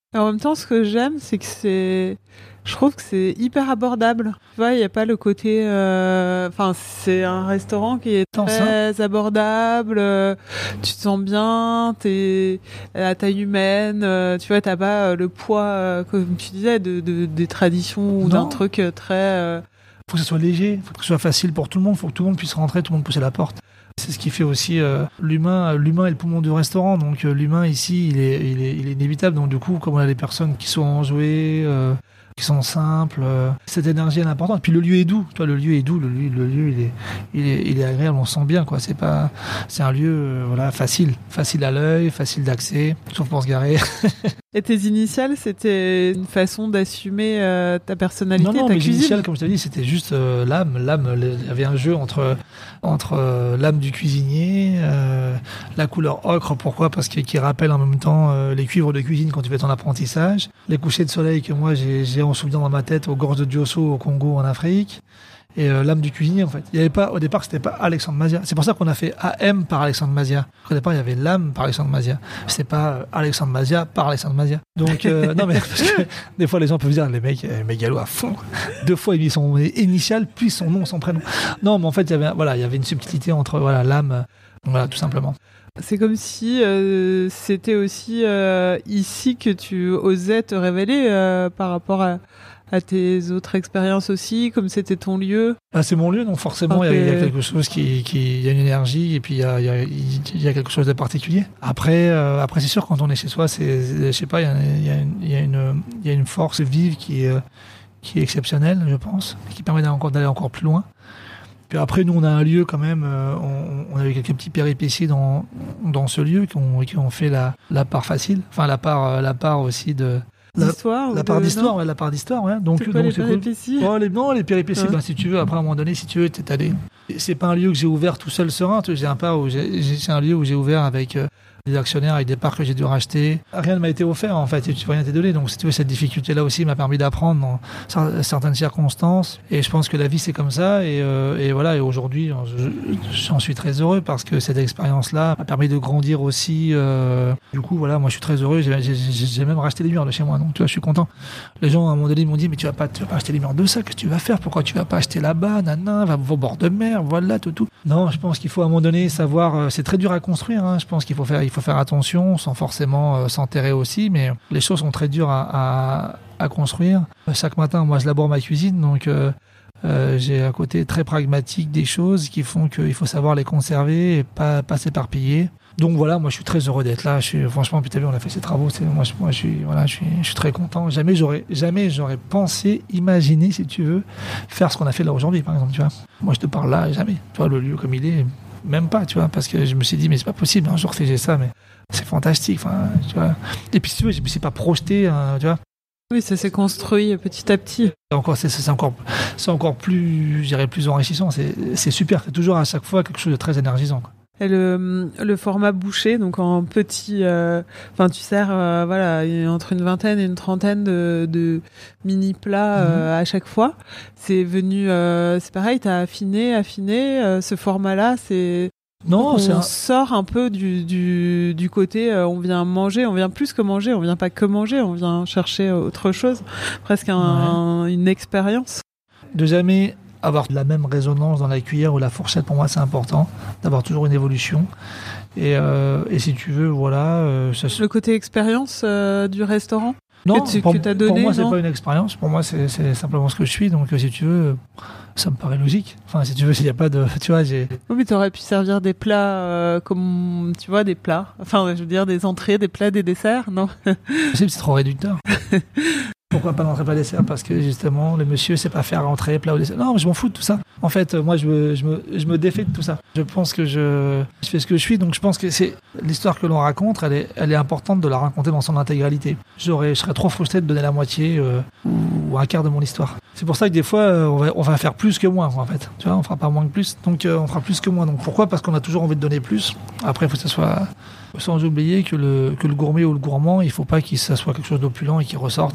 Et en même temps, ce que j'aime, c'est que c'est... Je trouve que c'est hyper abordable. Tu vois, il n'y a pas le côté... Enfin, euh... c'est un restaurant qui est très Pense, hein. abordable. Euh, tu te sens bien, t'es à taille humaine. Euh, tu vois, t'as pas euh, le poids, euh, comme tu disais, de, de, des traditions ou non. d'un truc très... Euh... Faut que ce soit léger, faut que ce soit facile pour tout le monde, faut que tout le monde puisse rentrer, tout le monde pousser la porte. C'est ce qui fait aussi euh, l'humain. L'humain est le poumon du restaurant, donc euh, l'humain ici, il est, il est, il est inévitable. Donc du coup, comme on a des personnes qui sont enjouées, euh, qui sont simples, euh, cette énergie elle est importante. Puis le lieu est doux. Toi, le lieu est doux. Le lieu, le lieu, il est, il est, il est agréable. On sent bien, quoi. C'est pas, c'est un lieu, euh, voilà, facile, facile à l'œil, facile d'accès, sauf pour se garer. Et tes initiales, c'était une façon d'assumer euh, ta personnalité, non, non, ta mes cuisine. initiales, comme je t'ai dit, c'était juste euh, l'âme. L'âme, il y avait un jeu entre entre euh, l'âme du cuisinier, euh, la couleur ocre. Pourquoi ? Parce qu'il qui rappelle en même temps euh, les cuivres de cuisine quand tu fais ton apprentissage, les couchers de soleil que moi j'ai, j'ai en souvenir dans ma tête aux gorges de Diosso au Congo en Afrique. Et euh, l'âme du cuisinier, en fait. Il y avait pas, au départ, c'était pas Alexandre Mazia. C'est pour ça qu'on a fait A M par Alexandre Mazia. Au départ, il y avait l'âme par Alexandre Mazia. C'est pas euh, Alexandre Mazia par Alexandre Mazia. Donc, euh, non, mais parce que des fois, les gens peuvent dire, les mecs, euh, mégalos à fond. Deux fois, il dit son initial, puis son nom, son prénom. Non, mais en fait, il y avait, voilà, il y avait une subtilité entre, voilà, l'âme, euh, voilà, tout simplement. C'est comme si euh, c'était aussi euh, ici que tu osais te révéler euh, par rapport à, à tes autres expériences aussi, comme c'était ton lieu. Ah, c'est mon lieu, donc forcément, il okay. y, y a quelque chose qui, qui, il y a une énergie et puis il y a, il y a, il y a quelque chose de particulier. Après, euh, après c'est sûr, quand on est chez soi, c'est, c'est je sais pas, il y a, il y a une, il y a une, il y a une force vive qui est, qui est exceptionnelle, je pense, qui permet d'aller encore, d'aller encore plus loin. Puis après, nous, on a un lieu quand même, euh, on, on a eu quelques petits péripéties dans, dans ce lieu qui ont, qui ont fait la, la part facile, enfin la part, la part aussi de... La, d'histoire la ou part de... d'histoire, ouais, la part d'histoire, ouais. Donc, c'est quoi, donc les c'est péripéties cool. Oh, les, non, les péripéties, ouais. Ben, si tu veux, après, à un moment donné, si tu veux, t'es allé. C'est pas un lieu que j'ai ouvert tout seul serein, tu sais, j'ai un part où j'ai, j'ai, c'est un lieu où j'ai ouvert avec euh, des actionnaires, avec des parts que j'ai dû racheter. Rien ne m'a été offert, en fait, et tu vois, rien t'est donné. Donc, si tu veux, cette difficulté-là aussi m'a permis d'apprendre dans certaines circonstances. Et je pense que la vie, c'est comme ça. Et, euh, et voilà, et aujourd'hui, je, j'en suis très heureux parce que cette expérience-là m'a permis de grandir aussi. Euh, du coup, voilà, moi, je suis très heureux. J'ai, j'ai, j'ai même racheté les murs de chez moi. Donc, tu vois, je suis content. Les gens, à un moment donné, m'ont dit, mais tu vas pas, tu vas pas acheter les murs de ça, qu'est-ce que tu vas faire? Pourquoi tu vas pas acheter là-bas? Nana, va au bord de mer, voilà, tout, tout. Non, je pense qu'il faut à un moment donné savoir, euh, c'est très dur à construire, hein. Je pense qu'il faut faire, il faut faire attention sans forcément euh, s'enterrer aussi, mais les choses sont très dures à, à, à construire. Chaque matin, moi, je labore ma cuisine, donc euh, euh, j'ai un côté très pragmatique des choses qui font qu'il faut savoir les conserver et pas, pas s'éparpiller. Donc voilà, moi je suis très heureux d'être là. Je suis, franchement, puis t'as vu, on a fait ces travaux. C'est, moi, je, moi, je suis, voilà, je suis, je suis très content. Jamais j'aurais, jamais j'aurais pensé, imaginé, si tu veux, faire ce qu'on a fait là aujourd'hui, par exemple. Tu vois, moi je te parle là, jamais. Tu vois, le lieu comme il est, même pas, tu vois, parce que je me suis dit, mais c'est pas possible. Un jour, j'ai ça, mais c'est fantastique. Enfin, tu vois. Et puis si tu veux, je me suis pas projeté, hein, tu vois. Oui, ça s'est construit petit à petit. Encore, c'est, c'est encore, c'est encore plus, je dirais, plus enrichissant. C'est, c'est super. C'est toujours à chaque fois quelque chose de très énergisant, quoi. Et le, le format bouché, donc en petit, enfin euh, tu sers, euh, voilà, entre une vingtaine et une trentaine de, de mini plats euh, mmh. à chaque fois. C'est venu, euh, c'est pareil, t'as affiné, affiné. Euh, ce format-là, c'est non, on c'est un... sort un peu du du, du côté, euh, on vient manger, on vient plus que manger, on vient pas que manger, on vient chercher autre chose, presque un, ouais. une expérience. De jamais avoir la même résonance dans la cuillère ou la fourchette, pour moi c'est important d'avoir toujours une évolution et, euh, et si tu veux voilà euh, ça se... Le côté expérience euh, du restaurant non, que tu pour, que t'as donné, pour moi non c'est pas une expérience, pour moi c'est, c'est simplement ce que je suis, donc si tu veux ça me paraît logique, enfin si tu veux, il n'y a pas de, tu vois, j'ai... Oui, mais t'aurais pu servir des plats euh, comme, tu vois, des plats, enfin je veux dire des entrées, des plats, des desserts, non? C'est trop réducteur. Pourquoi pas d'entrée plat dessert? Parce que justement, le monsieur sait pas faire entrée, plat ou dessert. Non, mais je m'en fous de tout ça. En fait, moi, je me, je me, je me défais de tout ça. Je pense que je, je fais ce que je suis, donc je pense que c'est l'histoire que l'on raconte, elle est, elle est importante de la raconter dans son intégralité. J'aurais, je serais trop frustré de donner la moitié euh, ou un quart de mon histoire. C'est pour ça que des fois, euh, on, va, on va faire plus que moins, en fait. Tu vois, on fera pas moins que plus, donc euh, on fera plus que moins. Donc pourquoi? Parce qu'on a toujours envie de donner plus. Après, il faut que ça soit... Sans oublier que le, que le gourmet ou le gourmand, il faut pas qu'il ça soit quelque chose d'opulent et qu'il ressorte, tu vois,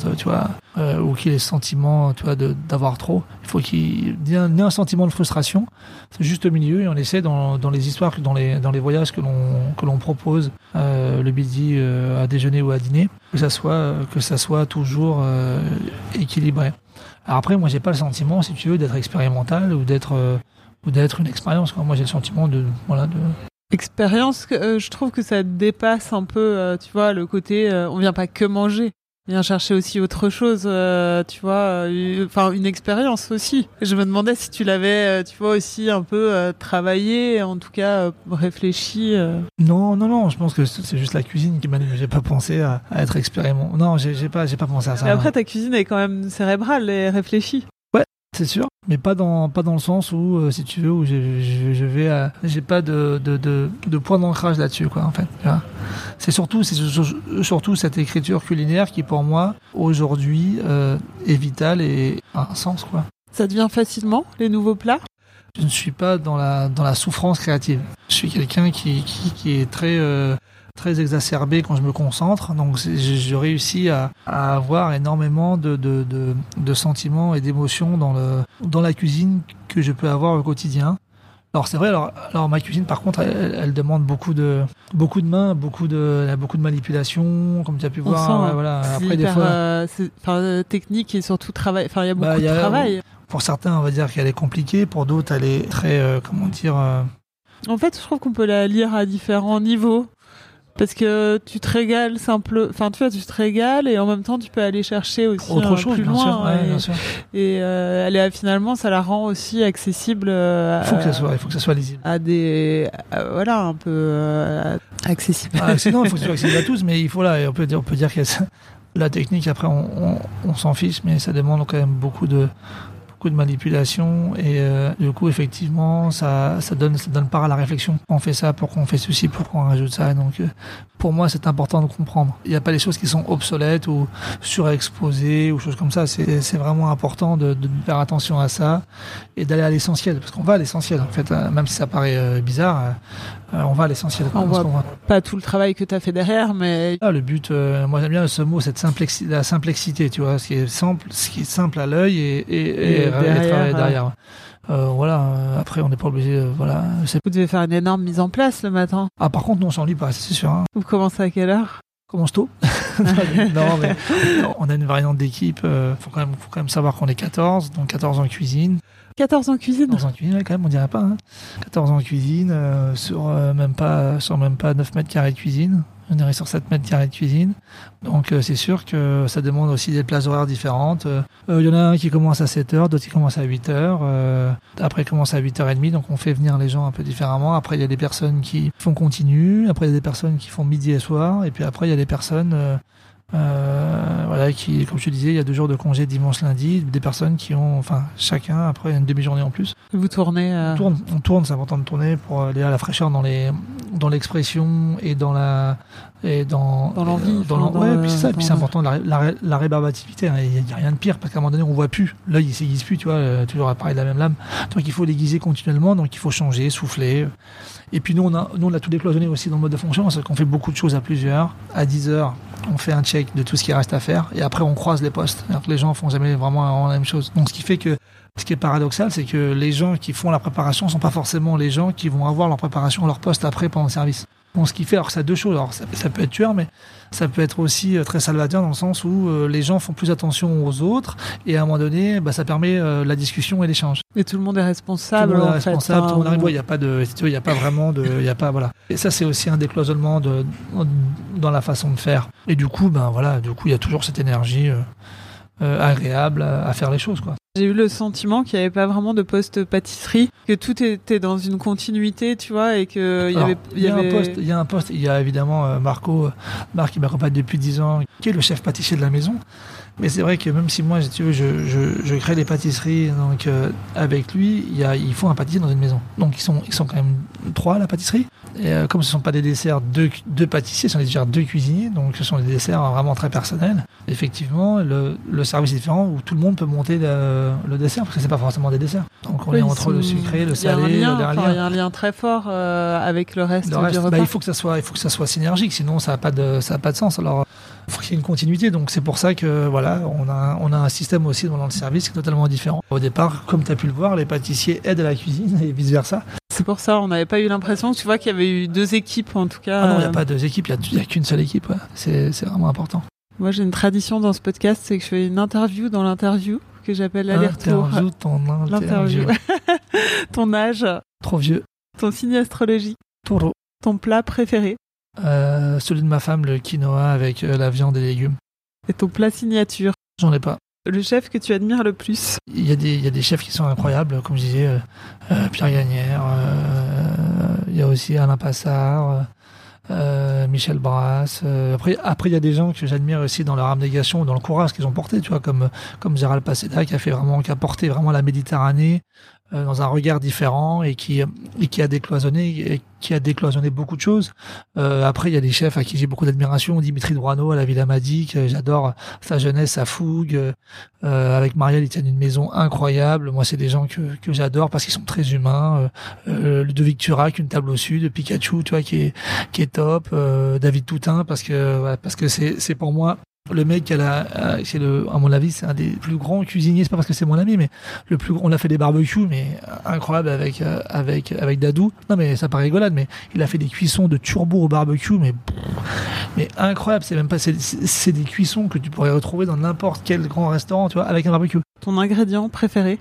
voilà, euh, ou qu'il ait le sentiment, tu vois, de, d'avoir trop. Il faut qu'il y ait un, un sentiment de frustration. C'est juste au milieu, et on essaie dans, dans les histoires, dans les, dans les voyages que l'on, que l'on propose, euh, le midi euh, à déjeuner ou à dîner, que ça soit, que ça soit toujours euh, équilibré. Alors après, moi, j'ai pas le sentiment, si tu veux, d'être expérimental ou d'être, euh, ou d'être une expérience, quoi. Moi, j'ai le sentiment de, voilà, de... Expérience, euh, je trouve que ça dépasse un peu, euh, tu vois, le côté, euh, on vient pas que manger. On vient chercher aussi autre chose, euh, tu vois, enfin, une, une expérience aussi. Je me demandais si tu l'avais, euh, tu vois, aussi un peu euh, travaillé, en tout cas, euh, réfléchi. Euh. Non, non, non, je pense que c'est juste la cuisine qui m'a dit, j'ai pas pensé à, à être expérimental. Non, j'ai, j'ai pas, j'ai pas pensé à ça. Mais après, ta cuisine est quand même cérébrale et réfléchie. Ouais, c'est sûr, mais pas dans, pas dans le sens où, euh, si tu veux, où je, je, je vais, à, j'ai pas de, de, de, de point d'ancrage là-dessus, quoi, en fait. Tu vois. C'est surtout, c'est surtout cette écriture culinaire qui, pour moi, aujourd'hui, euh, est vitale et a un sens, quoi. Ça devient facilement, les nouveaux plats? Je ne suis pas dans la, dans la souffrance créative. Je suis quelqu'un qui, qui, qui est très, euh, très exacerbé quand je me concentre. Donc, je, je réussis à, à avoir énormément de, de, de, de sentiments et d'émotions dans, le, dans la cuisine que je peux avoir au quotidien. Alors c'est vrai, alors, alors ma cuisine par contre elle, elle demande beaucoup de beaucoup de mains, beaucoup de beaucoup de manipulation, comme tu as pu On voir. sent, Ouais, voilà. c'est Après hyper, des fois, euh, c'est, enfin, technique et surtout travail. Enfin il y a beaucoup bah, y a, de travail. Pour certains on va dire qu'elle est compliquée, pour d'autres elle est très euh, comment dire. Euh... En fait je trouve qu'on peut la lire à différents niveaux. Parce que tu te régales simple, enfin tu vois, tu te régales et en même temps tu peux aller chercher aussi autre euh, chose, plus bien loin. sûr, ouais, et bien sûr. et euh, elle est finalement, ça la rend aussi accessible. Euh, il faut que ça soit, il faut que ça soit lisible. À des, à, voilà, un peu euh, accessible. Ah, sinon, il faut que ça soit accessible à tous, mais il faut là, on peut dire, on peut dire que la technique après on, on, on s'en fiche, mais ça demande quand même beaucoup de de manipulation et euh, du coup effectivement ça ça donne ça donne part à la réflexion. On fait ça, pourquoi on fait ceci, pourquoi on rajoute ça. Donc euh, pour moi c'est important de comprendre. Il n'y a pas des choses qui sont obsolètes ou surexposées ou choses comme ça. C'est c'est vraiment important de, de faire attention à ça et d'aller à l'essentiel, parce qu'on va à l'essentiel en fait, euh, même si ça paraît euh, bizarre, euh, on va à l'essentiel. On voit voit. Pas tout le travail que tu as fait derrière, mais ah, le but, euh, moi j'aime bien ce mot, cette simplexi- la simplicité, tu vois, ce qui est simple, ce qui est simple à l'œil et, et, et, et derrière. derrière. Euh, voilà. Euh, après, on n'est pas obligé. Euh, voilà. C'est... Vous devez faire une énorme mise en place le matin. Ah, par contre, non, on s'ennuie pas, c'est sûr. Hein. Vous commencez à quelle heure? Commence tôt. non, mais non, on a une variante d'équipe. Euh, faut quand même, faut quand même savoir qu'on est quatorze, donc quatorze en cuisine. quatorze en cuisine. quatorze en cuisine, ouais, quand même, on dirait pas. Hein. quatorze en cuisine euh, sur euh, même pas, sur même pas neuf mètres carrés de cuisine. On est sur sept mètres carrés de cuisine. Donc euh, c'est sûr que ça demande aussi des plages horaires différentes. Il euh, y en a un qui commence à sept heures, d'autres qui commencent à huit heures. Euh, après, ils commencent à huit heures trente. Donc on fait venir les gens un peu différemment. Après, il y a des personnes qui font continu. Après, il y a des personnes qui font midi et soir. Et puis après, il y a des personnes... Euh, Euh, voilà, qui, comme je te disais, il y a deux jours de congé dimanche, lundi, des personnes qui ont, enfin, chacun après une demi-journée en plus. Vous tournez euh... On tourne, on tourne, c'est important de tourner pour aller à la fraîcheur dans les, dans l'expression et dans la, et dans, dans l'envie. Dans l'en... dans ouais, le... puis ça, dans puis c'est important la, la, la rébarbativité. Hein, il n'y a rien de pire parce qu'à un moment donné, on voit plus. L'œil, il s'aiguise plus, tu vois, euh, toujours à parler de la même lame. Donc il faut l'aiguiser continuellement, donc il faut changer, souffler. Et puis nous, on a, nous, on a tout décloisonné aussi dans le mode de fonction, c'est qu'on fait beaucoup de choses à plusieurs. À dix heures, on fait un check de tout ce qui reste à faire, et après on croise les postes. Alors que les gens font jamais vraiment la même chose. Donc ce qui fait que, ce qui est paradoxal, c'est que les gens qui font la préparation sont pas forcément les gens qui vont avoir leur préparation à leur poste après pendant le service. Bon, ce qui fait, alors ça a deux choses. Alors ça, ça peut être tueur, mais ça peut être aussi très salvateur dans le sens où euh, les gens font plus attention aux autres, et à un moment donné, bah, ça permet euh, la discussion et l'échange. Et tout le monde est responsable. Tout le monde est en responsable. fait, tout le monde hein, arrive. Il n'y a pas de, il y a pas vraiment de, il y a pas, voilà. Et ça, c'est aussi un décloisonnement de, dans la façon de faire. Et du coup, ben voilà, du coup, il y a toujours cette énergie euh, euh, agréable à, à faire les choses, quoi. J'ai eu le sentiment qu'il n'y avait pas vraiment de poste pâtisserie, que tout était dans une continuité, tu vois, et que il y avait, il y, y a avait... un poste, il y a un poste, il y a évidemment euh, Marco, Marc qui m'accompagne depuis dix ans, qui est le chef pâtissier de la maison. Mais c'est vrai que même si moi, tu veux, je, je, je crée des pâtisseries, donc euh, avec lui, il y a, il faut un pâtissier dans une maison. Donc ils sont, ils sont quand même trois à la pâtisserie. Et euh, comme ce ne sont pas des desserts de, de pâtissiers, ce sont des desserts de cuisiniers, donc ce sont des desserts vraiment très personnels. Effectivement, le, le service est différent où tout le monde peut monter le, le dessert, parce que ce n'est pas forcément des desserts. Donc on oui, est entre sont... le sucré, le salé, il y a un lien, le enfin, il y a un lien très fort euh, avec le reste, le reste du repas. Bah, il faut que ça soit, il faut que ça soit synergique, sinon ça n'a pas de, ça n'a pas de sens. Alors il faut qu'il y ait une continuité, donc c'est pour ça que voilà, on a, on a un système aussi dans le service qui est totalement différent. Au départ, comme tu as pu le voir, les pâtissiers aident à la cuisine et vice versa. C'est pour ça, on n'avait pas eu l'impression, tu vois, qu'il y avait eu deux équipes en tout cas. Ah non, il n'y a pas deux équipes, il n'y a, a qu'une seule équipe, ouais. c'est, c'est vraiment important. Moi j'ai une tradition dans ce podcast, c'est que je fais une interview dans l'interview, que j'appelle l'aller-retour. Interview, ton l'interview. Ton âge. Trop vieux. Ton signe astrologique. Taureau. Ton plat préféré. Euh, celui de ma femme, le quinoa avec euh, la viande et les légumes. Et ton plat signature. J'en ai pas. Le chef que tu admires le plus. Il y a des, il y a des chefs qui sont incroyables, comme je disais, euh, euh, Pierre Gagnère, euh, il y a aussi Alain Passard, euh, Michel Brasse. Euh, après, après, il y a des gens que j'admire aussi dans leur abnégation, dans le courage qu'ils ont porté, tu vois, comme, comme Gérald Paseda, qui a fait vraiment, qui a porté vraiment la Méditerranée euh, dans un regard différent et qui, et qui a décloisonné, et qui a décloisonné beaucoup de choses. Euh, après, il y a des chefs à qui j'ai beaucoup d'admiration. Dimitri Douano à la Villa Madic, j'adore sa jeunesse, sa fougue. Euh, avec Marielle, ils tiennent une maison incroyable. Moi, c'est des gens que, que j'adore parce qu'ils sont très humains. Euh, Ludovic Turac, une table au sud, Pikachu, tu vois, qui est, qui est top. Euh, David Toutain, parce que, voilà, parce que c'est, c'est pour moi, le mec, elle a, c'est le, à mon avis, c'est un des plus grands cuisiniers. C'est pas parce que c'est mon ami, mais le plus, on a fait des barbecues, mais incroyable avec, euh, avec, avec Dadou. Non, mais ça paraît rigolade, mais il a fait des cuissons de turbo au barbecue, mais, mais incroyable. C'est même pas, c'est, c'est des cuissons que tu pourrais retrouver dans n'importe quel grand restaurant, tu vois, avec un barbecue. Ton ingrédient préféré?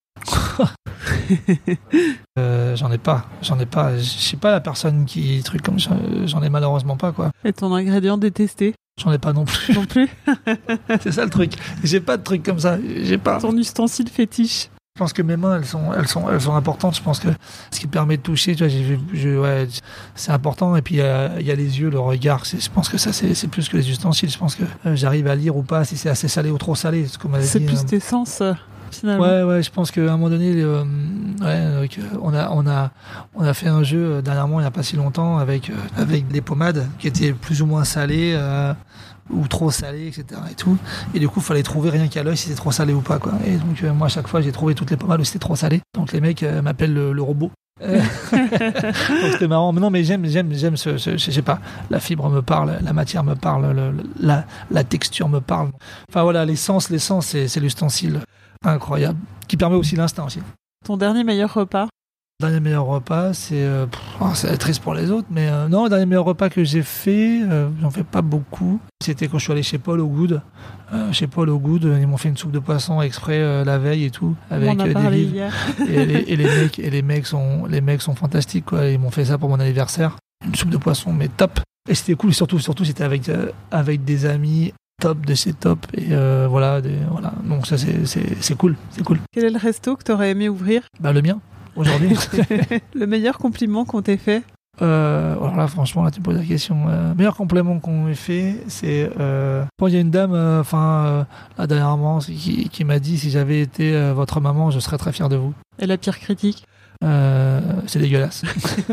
euh, j'en ai pas, j'en ai pas. Je sais pas la personne qui truc comme ça, j'en ai malheureusement pas, quoi. Et ton ingrédient détesté? J'en ai pas non plus. Non plus. C'est ça le truc. J'ai pas de truc comme ça. J'ai pas. Ton ustensile fétiche. Je pense que mes mains, elles sont, elles sont, elles sont importantes. Je pense que ce qui permet de toucher, tu vois, j'ai, je, ouais, c'est important. Et puis il y a, y a les yeux, le regard. C'est, je pense que ça, c'est, c'est plus que les ustensiles. Je pense que euh, j'arrive à lire ou pas si c'est assez salé ou trop salé. C'est, comme c'est dit, plus euh, tes sens. Finalement. Ouais, ouais, je pense qu'à un moment donné, euh, ouais, donc, on a, on a, on a fait un jeu euh, dernièrement, il n'y a pas si longtemps, avec, euh, avec des pommades qui étaient plus ou moins salées, euh, ou trop salées, et cetera. Et tout. Et du coup, il fallait trouver rien qu'à l'œil si c'était trop salé ou pas, quoi. Et donc, euh, moi, à chaque fois, j'ai trouvé toutes les pommades où c'était trop salé. Donc, les mecs euh, m'appellent le, le robot. donc c'était marrant. Mais non, mais j'aime, j'aime, j'aime ce, ce, je sais pas. La fibre me parle, la matière me parle, le, la, la texture me parle. Enfin voilà, l'essence, l'essence, c'est, c'est l'ustensile. Incroyable, qui permet aussi l'instinct aussi. Ton dernier meilleur repas? Dernier meilleur repas, c'est, euh, pff, oh, c'est triste pour les autres, mais euh, non, le dernier meilleur repas que j'ai fait, euh, j'en fais pas beaucoup. C'était quand je suis allé chez Paul au Good. Euh, chez Paul au Good, ils m'ont fait une soupe de poisson exprès euh, la veille et tout, avec On en a euh, parlé des vives. hier. et, les, et les mecs, et les mecs sont, les mecs sont fantastiques, quoi. Ils m'ont fait ça pour mon anniversaire, une soupe de poisson, mais top. Et c'était cool, surtout, surtout, c'était avec, euh, avec des amis. Top de chez top et euh, voilà, des, voilà donc ça c'est, c'est, c'est cool c'est cool. Quel est le resto que t'aurais aimé ouvrir? Bah le mien aujourd'hui. Le meilleur compliment qu'on t'ait fait? Euh, alors là franchement là tu me poses la question. Euh, meilleur compliment qu'on m'ait fait c'est euh, bon il y a une dame enfin euh, là dernièrement qui, qui m'a dit si j'avais été euh, votre maman je serais très fier de vous. Et la pire critique? Euh, c'est dégueulasse.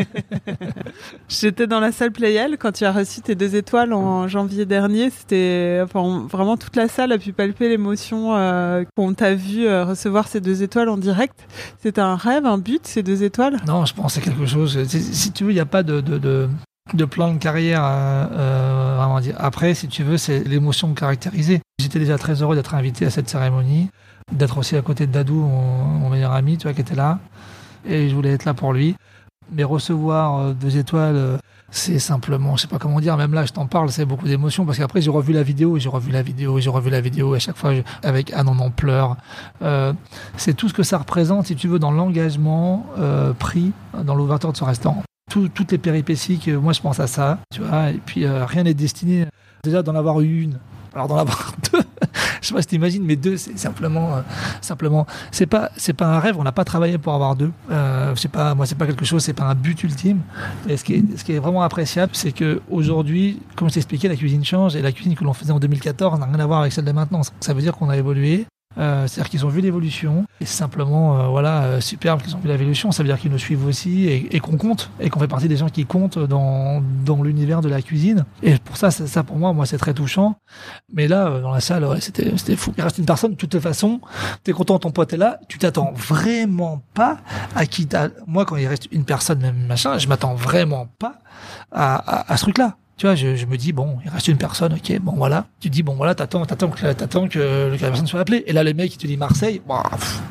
J'étais dans la salle Playel quand tu as reçu tes deux étoiles en janvier dernier. C'était enfin, vraiment toute la salle a pu palper l'émotion euh, qu'on t'a vu euh, recevoir ces deux étoiles en direct. C'était un rêve, un but, ces deux étoiles? Non, je pense que c'est quelque chose. C'est, si tu veux, il n'y a pas de, de, de, de plan de carrière à euh, vraiment dire. Après, si tu veux, c'est l'émotion caractérisée. J'étais déjà très heureux d'être invité à cette cérémonie, d'être aussi à côté de Dadou, mon, mon meilleur ami, tu vois, qui était là. Et je voulais être là pour lui. Mais recevoir euh, deux étoiles, euh, c'est simplement, je sais pas comment dire, même là je t'en parle, c'est beaucoup d'émotions, parce qu'après j'ai revu la vidéo, et j'ai revu la vidéo, et j'ai revu la vidéo, et à chaque fois je, avec Anne on en pleure. Euh, c'est tout ce que ça représente, si tu veux, dans l'engagement euh, pris dans l'ouverture de ce restaurant. Tout, toutes les péripéties, que moi je pense à ça, tu vois, et puis euh, rien n'est destiné déjà d'en avoir eu une. Alors d'en avoir deux, je sais pas si t'imagines, mais deux, c'est simplement, euh, simplement, c'est pas, c'est pas un rêve. On n'a pas travaillé pour avoir deux. Euh, je sais pas, moi, c'est pas quelque chose, c'est pas un but ultime. Et ce qui est, ce qui est vraiment appréciable, c'est que aujourd'hui, comme je t'ai expliqué, la cuisine change et la cuisine que l'on faisait en deux mille quatorze n'a rien à voir avec celle de maintenant. Ça veut dire qu'on a évolué. Euh, c'est-à-dire qu'ils ont vu l'évolution et c'est simplement euh, voilà euh, superbe qu'ils ont vu l'évolution. Ça veut dire qu'ils nous suivent aussi et, et qu'on compte et qu'on fait partie des gens qui comptent dans dans l'univers de la cuisine. Et pour ça, ça, ça pour moi, moi c'est très touchant. Mais là, euh, dans la salle, ouais, c'était c'était fou. Il reste une personne de toute façon. T'es content, ton pote est là. Tu t'attends vraiment pas à qui t'as. Moi, quand il reste une personne, même machin, je m'attends vraiment pas à à, à ce truc-là. Tu vois, je, je me dis, bon, il reste une personne, ok, bon, voilà. Tu te dis, bon, voilà, t'attends, t'attends que, t'attends que, que la personne soit appelée. Et là, le mec, il te dit Marseille, bah,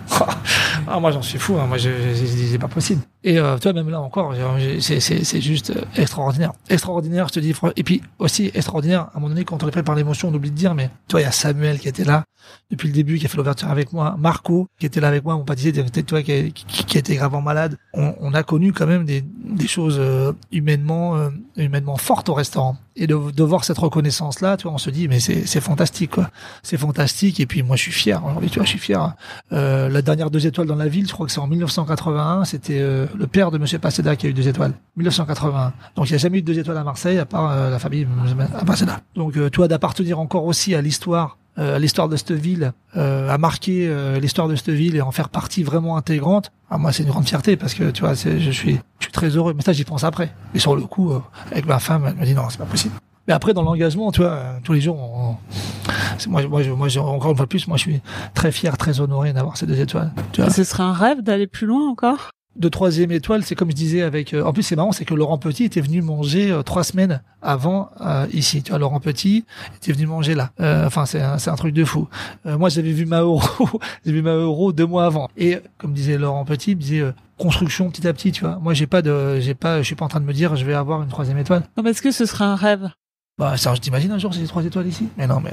ah, moi, j'en suis fou, hein, moi, je, je, je, c'est pas possible. Et, euh, tu vois, même là encore, c'est, c'est, c'est juste extraordinaire. Extraordinaire, je te dis, et puis, aussi, extraordinaire, à un moment donné, quand on est pris par l'émotion, on oublie de dire, mais, tu vois, il y a Samuel qui était là, depuis le début, qui a fait l'ouverture avec moi, Marco, qui était là avec moi, mon pâtissier, tu vois, qui, qui, qui était gravement malade. On, on a connu quand même des, des choses, euh, humainement, euh, humainement fortes au restaurant. Et de, de voir cette reconnaissance-là, tu vois, on se dit, mais c'est, c'est fantastique, quoi. C'est fantastique. Et puis, moi, je suis fier. Aujourd'hui, tu vois, je suis fier. Euh, la dernière deux étoiles dans la ville, je crois que c'est en mille neuf cent quatre-vingt-un. C'était, euh, le père de Monsieur Paseda qui a eu deux étoiles. mille neuf cent quatre-vingt-un. Donc, il n'y a jamais eu de deux étoiles à Marseille, à part euh, la famille à Paseda. Donc, euh, toi, d'appartenir encore aussi à l'histoire, euh, l'histoire de cette ville, euh, à marquer euh, l'histoire de cette ville et en faire partie vraiment intégrante. Ah, moi, c'est une grande fierté parce que, tu vois, c'est, je suis, je suis très heureux. Mais ça, j'y pense après. Et sur le coup, euh, avec ma femme, elle me dit non, c'est pas possible. Mais après, dans l'engagement, tu vois, euh, tous les jours, on, c'est, moi, moi, je, moi, je, encore une fois plus, moi, je suis très fier, très honoré d'avoir ces deux étoiles. Tu vois. Ce serait un rêve d'aller plus loin encore? De troisième étoile, c'est comme je disais avec. Euh, en plus, c'est marrant, c'est que Laurent Petit était venu manger euh, trois semaines avant euh, ici. Tu vois, Laurent Petit était venu manger là. Euh, enfin, c'est un, c'est un truc de fou. Euh, moi, j'avais vu Mauro, j'ai vu Mauro deux mois avant. Et comme disait Laurent Petit, il me disait. Euh, construction petit à petit, tu vois. Moi, j'ai pas de, j'ai pas, je suis pas en train de me dire, je vais avoir une troisième étoile. Non, mais est-ce que ce serait un rêve? Bah, ça, je t'imagine un jour, c'est les trois étoiles ici. Mais non, mais.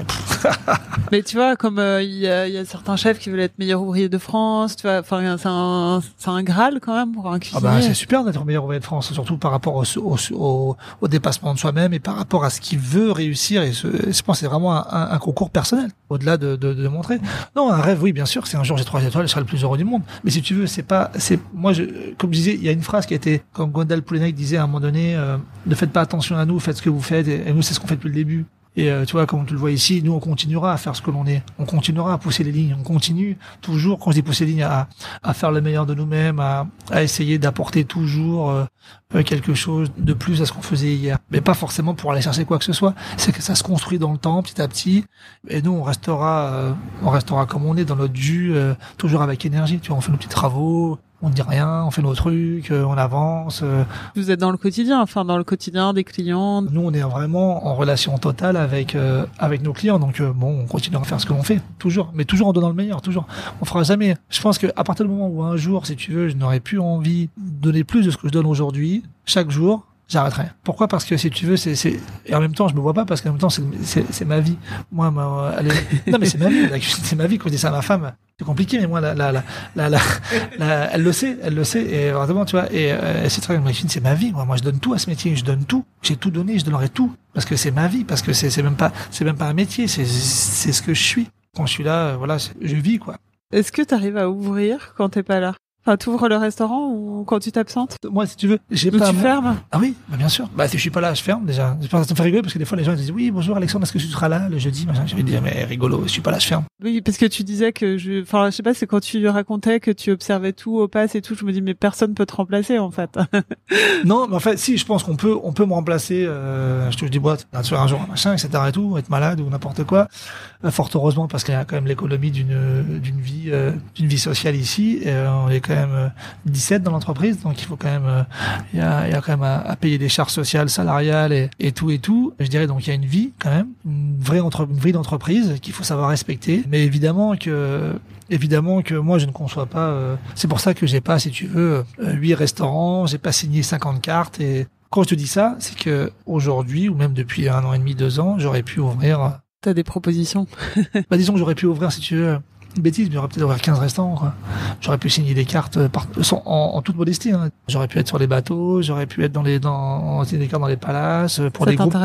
Mais tu vois, comme il euh, y, a, y a certains chefs qui veulent être meilleur ouvrier de France, tu vois, enfin, c'est un, c'est un graal quand même pour un cuisinier. Ah bah, c'est super d'être meilleur ouvrier de France, surtout par rapport au, au, au, au dépassement de soi-même et par rapport à ce qu'il veut réussir. Et ce, je pense que c'est vraiment un, un, un concours personnel, au-delà de, de, de montrer. Non, un rêve, oui, bien sûr, c'est un jour j'ai trois étoiles, je serai le plus heureux du monde. Mais si tu veux, c'est pas, c'est, moi, je, comme je disais, il y a une phrase qui a été, comme Gwendal Poulenec disait à un moment donné, euh, ne faites pas attention à nous, faites ce que vous faites, et, et nous, c'est ce qu'on fait depuis le début. Et euh, tu vois, comme tu le vois ici, nous on continuera à faire ce que l'on est. On continuera à pousser les lignes. On continue toujours, quand je dis pousser les lignes, à, à faire le meilleur de nous-mêmes, à, à essayer d'apporter toujours euh, quelque chose de plus à ce qu'on faisait hier. Mais pas forcément pour aller chercher quoi que ce soit. C'est que ça se construit dans le temps, petit à petit. Et nous, on restera, euh, on restera comme on est, dans notre jus, euh, toujours avec énergie. Tu vois, on fait nos petits travaux. On ne dit rien, on fait nos trucs, euh, on avance. Euh. Vous êtes dans le quotidien, enfin dans le quotidien des clients. Nous, on est vraiment en relation totale avec euh, avec nos clients, donc euh, bon, on continue à faire ce que l'on fait, toujours, mais toujours en donnant le meilleur, toujours. On fera jamais. Je pense que à partir du moment où un jour, si tu veux, je n'aurais plus envie de donner plus de ce que je donne aujourd'hui, chaque jour, j'arrêterai. Pourquoi? Parce que si tu veux, c'est, c'est, et en même temps, je me vois pas parce qu'en même temps, c'est, c'est, c'est ma vie. Moi, ma, elle est... non, mais c'est ma vie. C'est ma vie. Quand je dis ça à ma femme, c'est compliqué, mais moi, la, la, la, la, la, la elle le sait, elle le sait, et vraiment, tu vois, et euh, c'est très, c'est ma vie. Moi, moi, je donne tout à ce métier, je donne tout. J'ai tout donné, je donnerai tout. Parce que c'est ma vie, parce que c'est, c'est même pas, c'est même pas un métier, c'est, c'est ce que je suis. Quand je suis là, voilà, je vis, quoi. Est-ce que t'arrives à ouvrir quand t'es pas là? Enfin, t'ouvres le restaurant ou quand tu t'absentes? Moi, si tu veux, j'ai Ou pas. tu mon... fermes? Ah oui, bah bien sûr. Bah si je suis pas là, je ferme déjà. Ça me fait rigoler parce que des fois les gens ils disent oui bonjour Alexandre, est-ce que tu seras là le jeudi? Machin. Je vais dire mais rigolo, je suis pas là, je ferme. Oui, parce que tu disais que je, enfin, je sais pas, c'est quand tu racontais que tu observais tout au pass et tout. Je me dis mais personne peut te remplacer en fait. Non, mais en fait, si je pense qu'on peut, on peut me remplacer. Euh, je touche des boîtes, un jour, un machin, et cetera et tout, être malade ou n'importe quoi. Euh, fort heureusement parce qu'il y a quand même l'économie d'une d'une vie, euh, d'une vie sociale ici. Et, euh, on est quand même euh, dix-sept dans l'entreprise, donc il faut quand même, il euh, y, a, y a quand même à, à payer des charges sociales, salariales et, et tout et tout. Je dirais donc il y a une vie quand même, une vraie entre, une vie d'entreprise qu'il faut savoir respecter. Mais évidemment que, évidemment que moi je ne conçois pas. Euh, c'est pour ça que j'ai pas, si tu veux, huit restaurants, j'ai pas signé cinquante cartes. Et quand je te dis ça, c'est que aujourd'hui ou même depuis un an et demi, deux ans, j'aurais pu ouvrir. T'as des propositions? Bah disons que j'aurais pu ouvrir, si tu veux. Une bêtise, mais j'aurais peut-être ouvert quinze restaurants, quoi. J'aurais pu signer des cartes par, en, en toute modestie, hein. J'aurais pu être sur les bateaux, j'aurais pu être dans les, dans, signer des cartes dans les palaces, pour ça des groupes. Ça t'intéresse pas?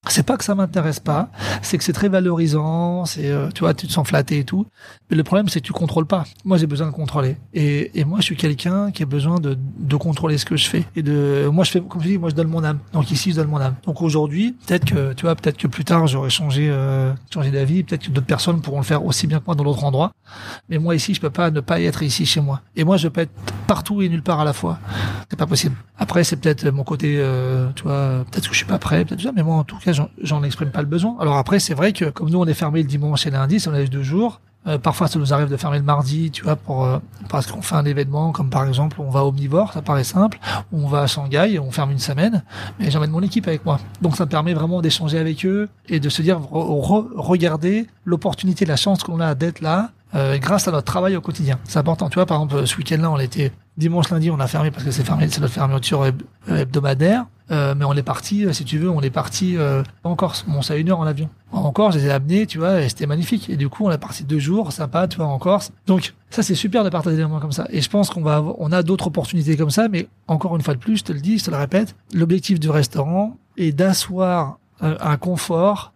C'est pas que ça m'intéresse pas, c'est que c'est très valorisant, c'est euh, tu vois, tu te sens flatté et tout. Mais le problème, c'est que tu contrôles pas. Moi, j'ai besoin de contrôler. Et, et moi, je suis quelqu'un qui a besoin de, de contrôler ce que je fais. Et de, moi, je fais, comme je dis, moi, je donne mon âme. Donc ici, je donne mon âme. Donc aujourd'hui, peut-être que, tu vois, peut-être que plus tard, j'aurais changé, euh, changé d'avis. Peut-être que d'autres personnes pourront le faire aussi bien que moi dans d'autres endroits. Mais moi, ici, je peux pas ne pas y être ici chez moi. Et moi, je peux être partout et nulle part à la fois. C'est pas possible. Après, c'est peut-être mon côté, euh, tu vois, peut-être que je suis pas prêt, peut-être ça. Mais moi, en tout cas, j'en, j'en exprime pas le besoin. Alors après, c'est vrai que comme nous, on est fermé le dimanche et le lundi, ça nous laisse deux jours. Euh, parfois, ça nous arrive de fermer le mardi, tu vois, pour euh, parce qu'on fait un événement, comme par exemple, on va à Omnivore, ça paraît simple, ou on va à Shanghai, on ferme une semaine, mais j'emmène mon équipe avec moi. Donc, ça me permet vraiment d'échanger avec eux et de se dire, re- re- regardez l'opportunité, la chance qu'on a d'être là, euh, grâce à notre travail au quotidien. C'est important, tu vois, par exemple, ce week-end-là, on était dimanche, lundi, on a fermé parce que c'est fermé, c'est notre fermeture heb- hebdomadaire. Euh, mais on est parti, si tu veux, on est parti euh, en Corse. Bon, c'est à une heure en avion. En Corse, je les ai amenés, tu vois, et c'était magnifique. Et du coup, on est parti deux jours, sympa, tu vois, en Corse. Donc, ça, c'est super de partager des moments comme ça. Et je pense qu'on va avoir, on a d'autres opportunités comme ça, mais encore une fois de plus, je te le dis, je te le répète, l'objectif du restaurant est d'asseoir euh, un confort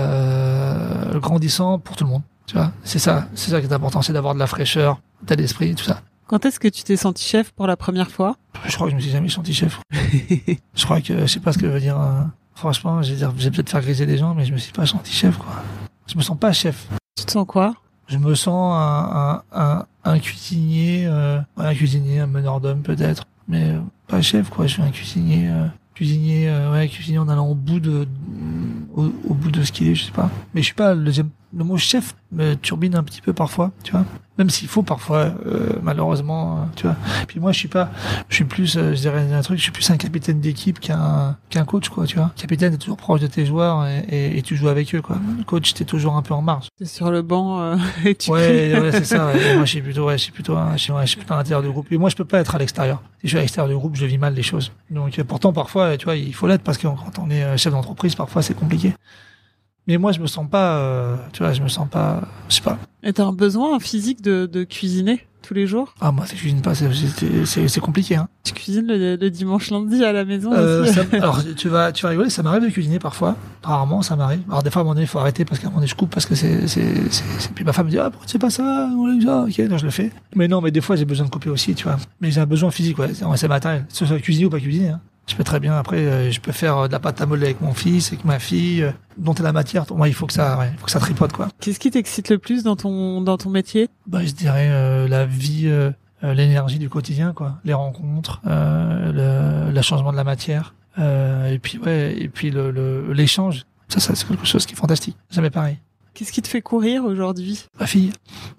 euh, grandissant pour tout le monde. Tu vois, c'est ça, c'est ça qui est important, c'est d'avoir de la fraîcheur, d'état d'esprit, tout ça. Quand est-ce que tu t'es senti chef pour la première fois? Je crois que je me suis jamais senti chef. Je crois que, je sais pas ce que veut dire, euh, franchement, je vais dire, je vais peut-être faire griser des gens, mais je me suis pas senti chef, quoi. Je me sens pas chef. Tu te sens quoi? Je me sens un, un, un, un cuisinier, euh, un cuisinier, un meneur d'homme peut-être, mais euh, pas chef, quoi. Je suis un cuisinier, euh, cuisinier, euh, ouais, cuisinier en allant au bout de, au, au bout de ce qu'il est, je sais pas. Mais je suis pas le deuxième. Le mot chef me turbine un petit peu parfois, tu vois. Même s'il faut parfois, euh, malheureusement, euh, tu vois. Puis moi, je suis pas, je suis plus, euh, je dirais un truc, je suis plus un capitaine d'équipe qu'un qu'un coach, quoi, tu vois. Capitaine, t'es toujours proche de tes joueurs et, et, et tu joues avec eux, quoi. Le coach, t'es toujours un peu en marge. T'es sur le banc euh, et tu Ouais, ouais, c'est ça. Ouais. Et moi, je suis plutôt, ouais, je suis plutôt, je suis, ouais, je suis plutôt à l'intérieur du groupe. Et moi, je peux pas être à l'extérieur. Si je suis à l'extérieur du groupe, je vis mal les choses. Donc, euh, pourtant, parfois, tu vois, il faut l'être parce que quand on est chef d'entreprise, parfois, c'est compliqué. Mais moi, je me sens pas, euh, tu vois, je me sens pas, je sais pas. Et t'as un besoin physique de, de cuisiner tous les jours? Ah, moi, je cuisine pas, c'est, c'est, c'est, c'est compliqué, hein. Tu cuisines le, le dimanche, lundi à la maison euh, aussi? ça, alors, tu vas, tu vas rigoler, ça m'arrive de cuisiner parfois. Rarement, ça m'arrive. Alors, des fois, à un moment donné, il faut arrêter parce qu'à un moment donné, je coupe parce que c'est, c'est, c'est, c'est... Puis ma femme me dit, ah, pourquoi tu fais pas ça? Ok, non, je le fais. Mais non, mais des fois, j'ai besoin de couper aussi, tu vois. Mais j'ai un besoin physique, ouais. C'est, c'est matériel. Que ce soit cuisiner ou pas cuisiner, hein. Je peux très bien, après, euh, je peux faire de la pâte à modeler avec mon fils, avec ma fille, euh, dont est la matière. Moi, il faut que ça, ouais, il faut que ça tripote, quoi. Qu'est-ce qui t'excite le plus dans ton, dans ton métier? Bah, je dirais, euh, la vie, euh, euh, l'énergie du quotidien, quoi. Les rencontres, euh, le, le changement de la matière, euh, et puis, ouais, et puis le, le, l'échange. Ça, ça, c'est quelque chose qui est fantastique. Jamais pareil. Qu'est-ce qui te fait courir aujourd'hui? Ma fille.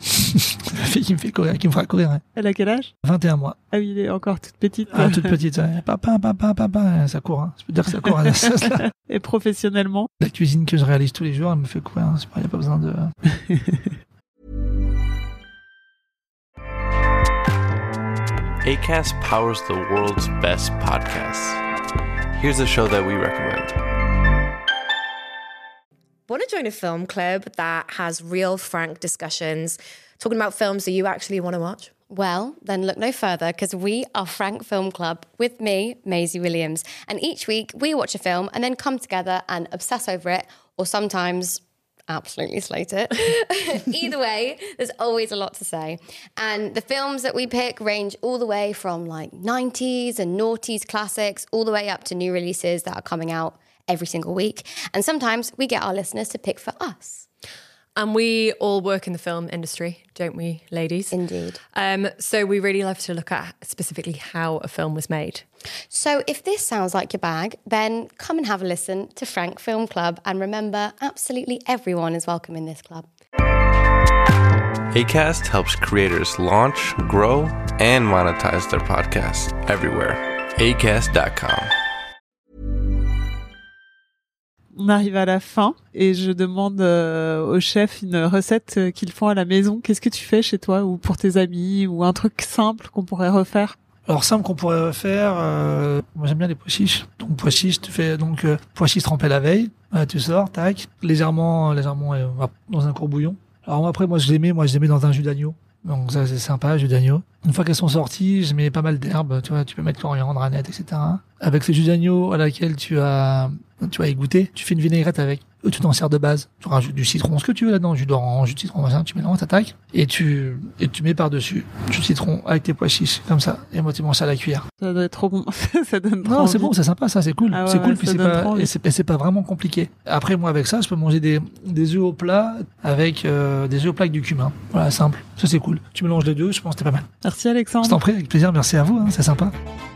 Ma fille qui me fait courir, qui me fera courir, hein. Elle a quel âge? vingt et un mois. Ah oui, elle est encore toute petite. Ah, toute petite, ouais. Papa, papa, papa, ça court, hein. Je peux dire que ça court, hein, ça, ça. Et professionnellement? La cuisine que je réalise tous les jours, elle me fait courir, hein. C'est pas, y a pas besoin de... Acast powers the world's best podcasts. Here's a show that we recommend. Want to join a film club that has real, frank discussions, talking about films that you actually want to watch? Well, then look no further because we are Frank Film Club with me, Maisie Williams. And each week we watch a film and then come together and obsess over it, or sometimes absolutely slate it. Either way, there's always a lot to say. And the films that we pick range all the way from like nineties and noughties classics all the way up to new releases that are coming out every single week. And sometimes we get our listeners to pick for us. And we all work in the film industry, don't we, ladies? Indeed. Um, so we really love to look at specifically how a film was made. So if this sounds like your bag, then come and have a listen to Frank Film Club. And remember, absolutely everyone is welcome in this club. Acast helps creators launch, grow, and monetize their podcasts everywhere. acast dot com. On arrive à la fin et je demande euh, au chef une recette euh, qu'ils font à la maison. Qu'est-ce que tu fais chez toi ou pour tes amis ou un truc simple qu'on pourrait refaire? Alors simple qu'on pourrait refaire, euh, moi j'aime bien les pois chiches. Donc pois chiches, tu fais donc euh, pois chiches trempés la veille, euh, tu sors, tac, légèrement, légèrement euh, dans un court-bouillon. Alors après moi je les mets, moi je les mets dans un jus d'agneau. Donc ça c'est sympa, jus d'agneau. Une fois qu'elles sont sorties, je mets pas mal d'herbes, tu vois, tu peux mettre coriandre, aneth, et cetera. Avec ce jus d'agneau à laquelle tu as tu vas y goûter, tu fais une vinaigrette avec. Tu t'en sers de base. Tu rajoutes du citron, ce que tu veux là-dedans, jus d'orange, jus de citron, machin, tu mélanges, t'attaques, et tu, et tu mets par-dessus du citron avec tes pois chiches, comme ça. Et moi, tu manges ça à la cuillère. Ça doit être trop bon. Ça donne trop Non, c'est envie. bon, c'est sympa, ça, c'est cool. Ah ouais, c'est cool, ouais, puis ça c'est donne pas, trop envie. et c'est, et c'est pas vraiment compliqué. Après, moi, avec ça, je peux manger des, des œufs au plat avec, euh, des œufs au plat avec du cumin. Voilà, simple. Ça, c'est cool. Tu mélanges les deux, je pense que c'était pas mal. Merci Alexandre. Je t'en prie, avec plaisir, merci à vous, hein, c'est sympa.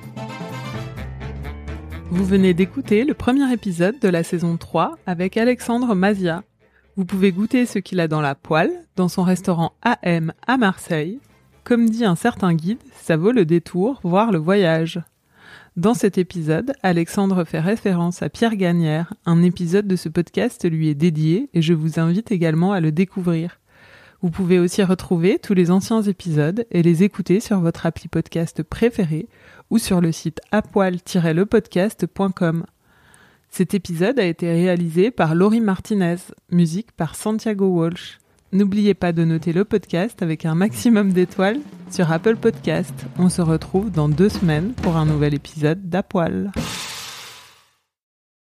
Vous venez d'écouter le premier épisode de la saison trois avec Alexandre Mazia. Vous pouvez goûter ce qu'il a dans la poêle, dans son restaurant A M à Marseille. Comme dit un certain guide, ça vaut le détour, voire le voyage. Dans cet épisode, Alexandre fait référence à Pierre Gagnère. Un épisode de ce podcast lui est dédié et je vous invite également à le découvrir. Vous pouvez aussi retrouver tous les anciens épisodes et les écouter sur votre appli podcast préféré ou sur le site a poil tiret le podcast point com. Cet épisode a été réalisé par Laurie Martinez, musique par Santiago Walsh. N'oubliez pas de noter le podcast avec un maximum d'étoiles sur Apple Podcast. On se retrouve dans deux semaines pour un nouvel épisode d'À Poil.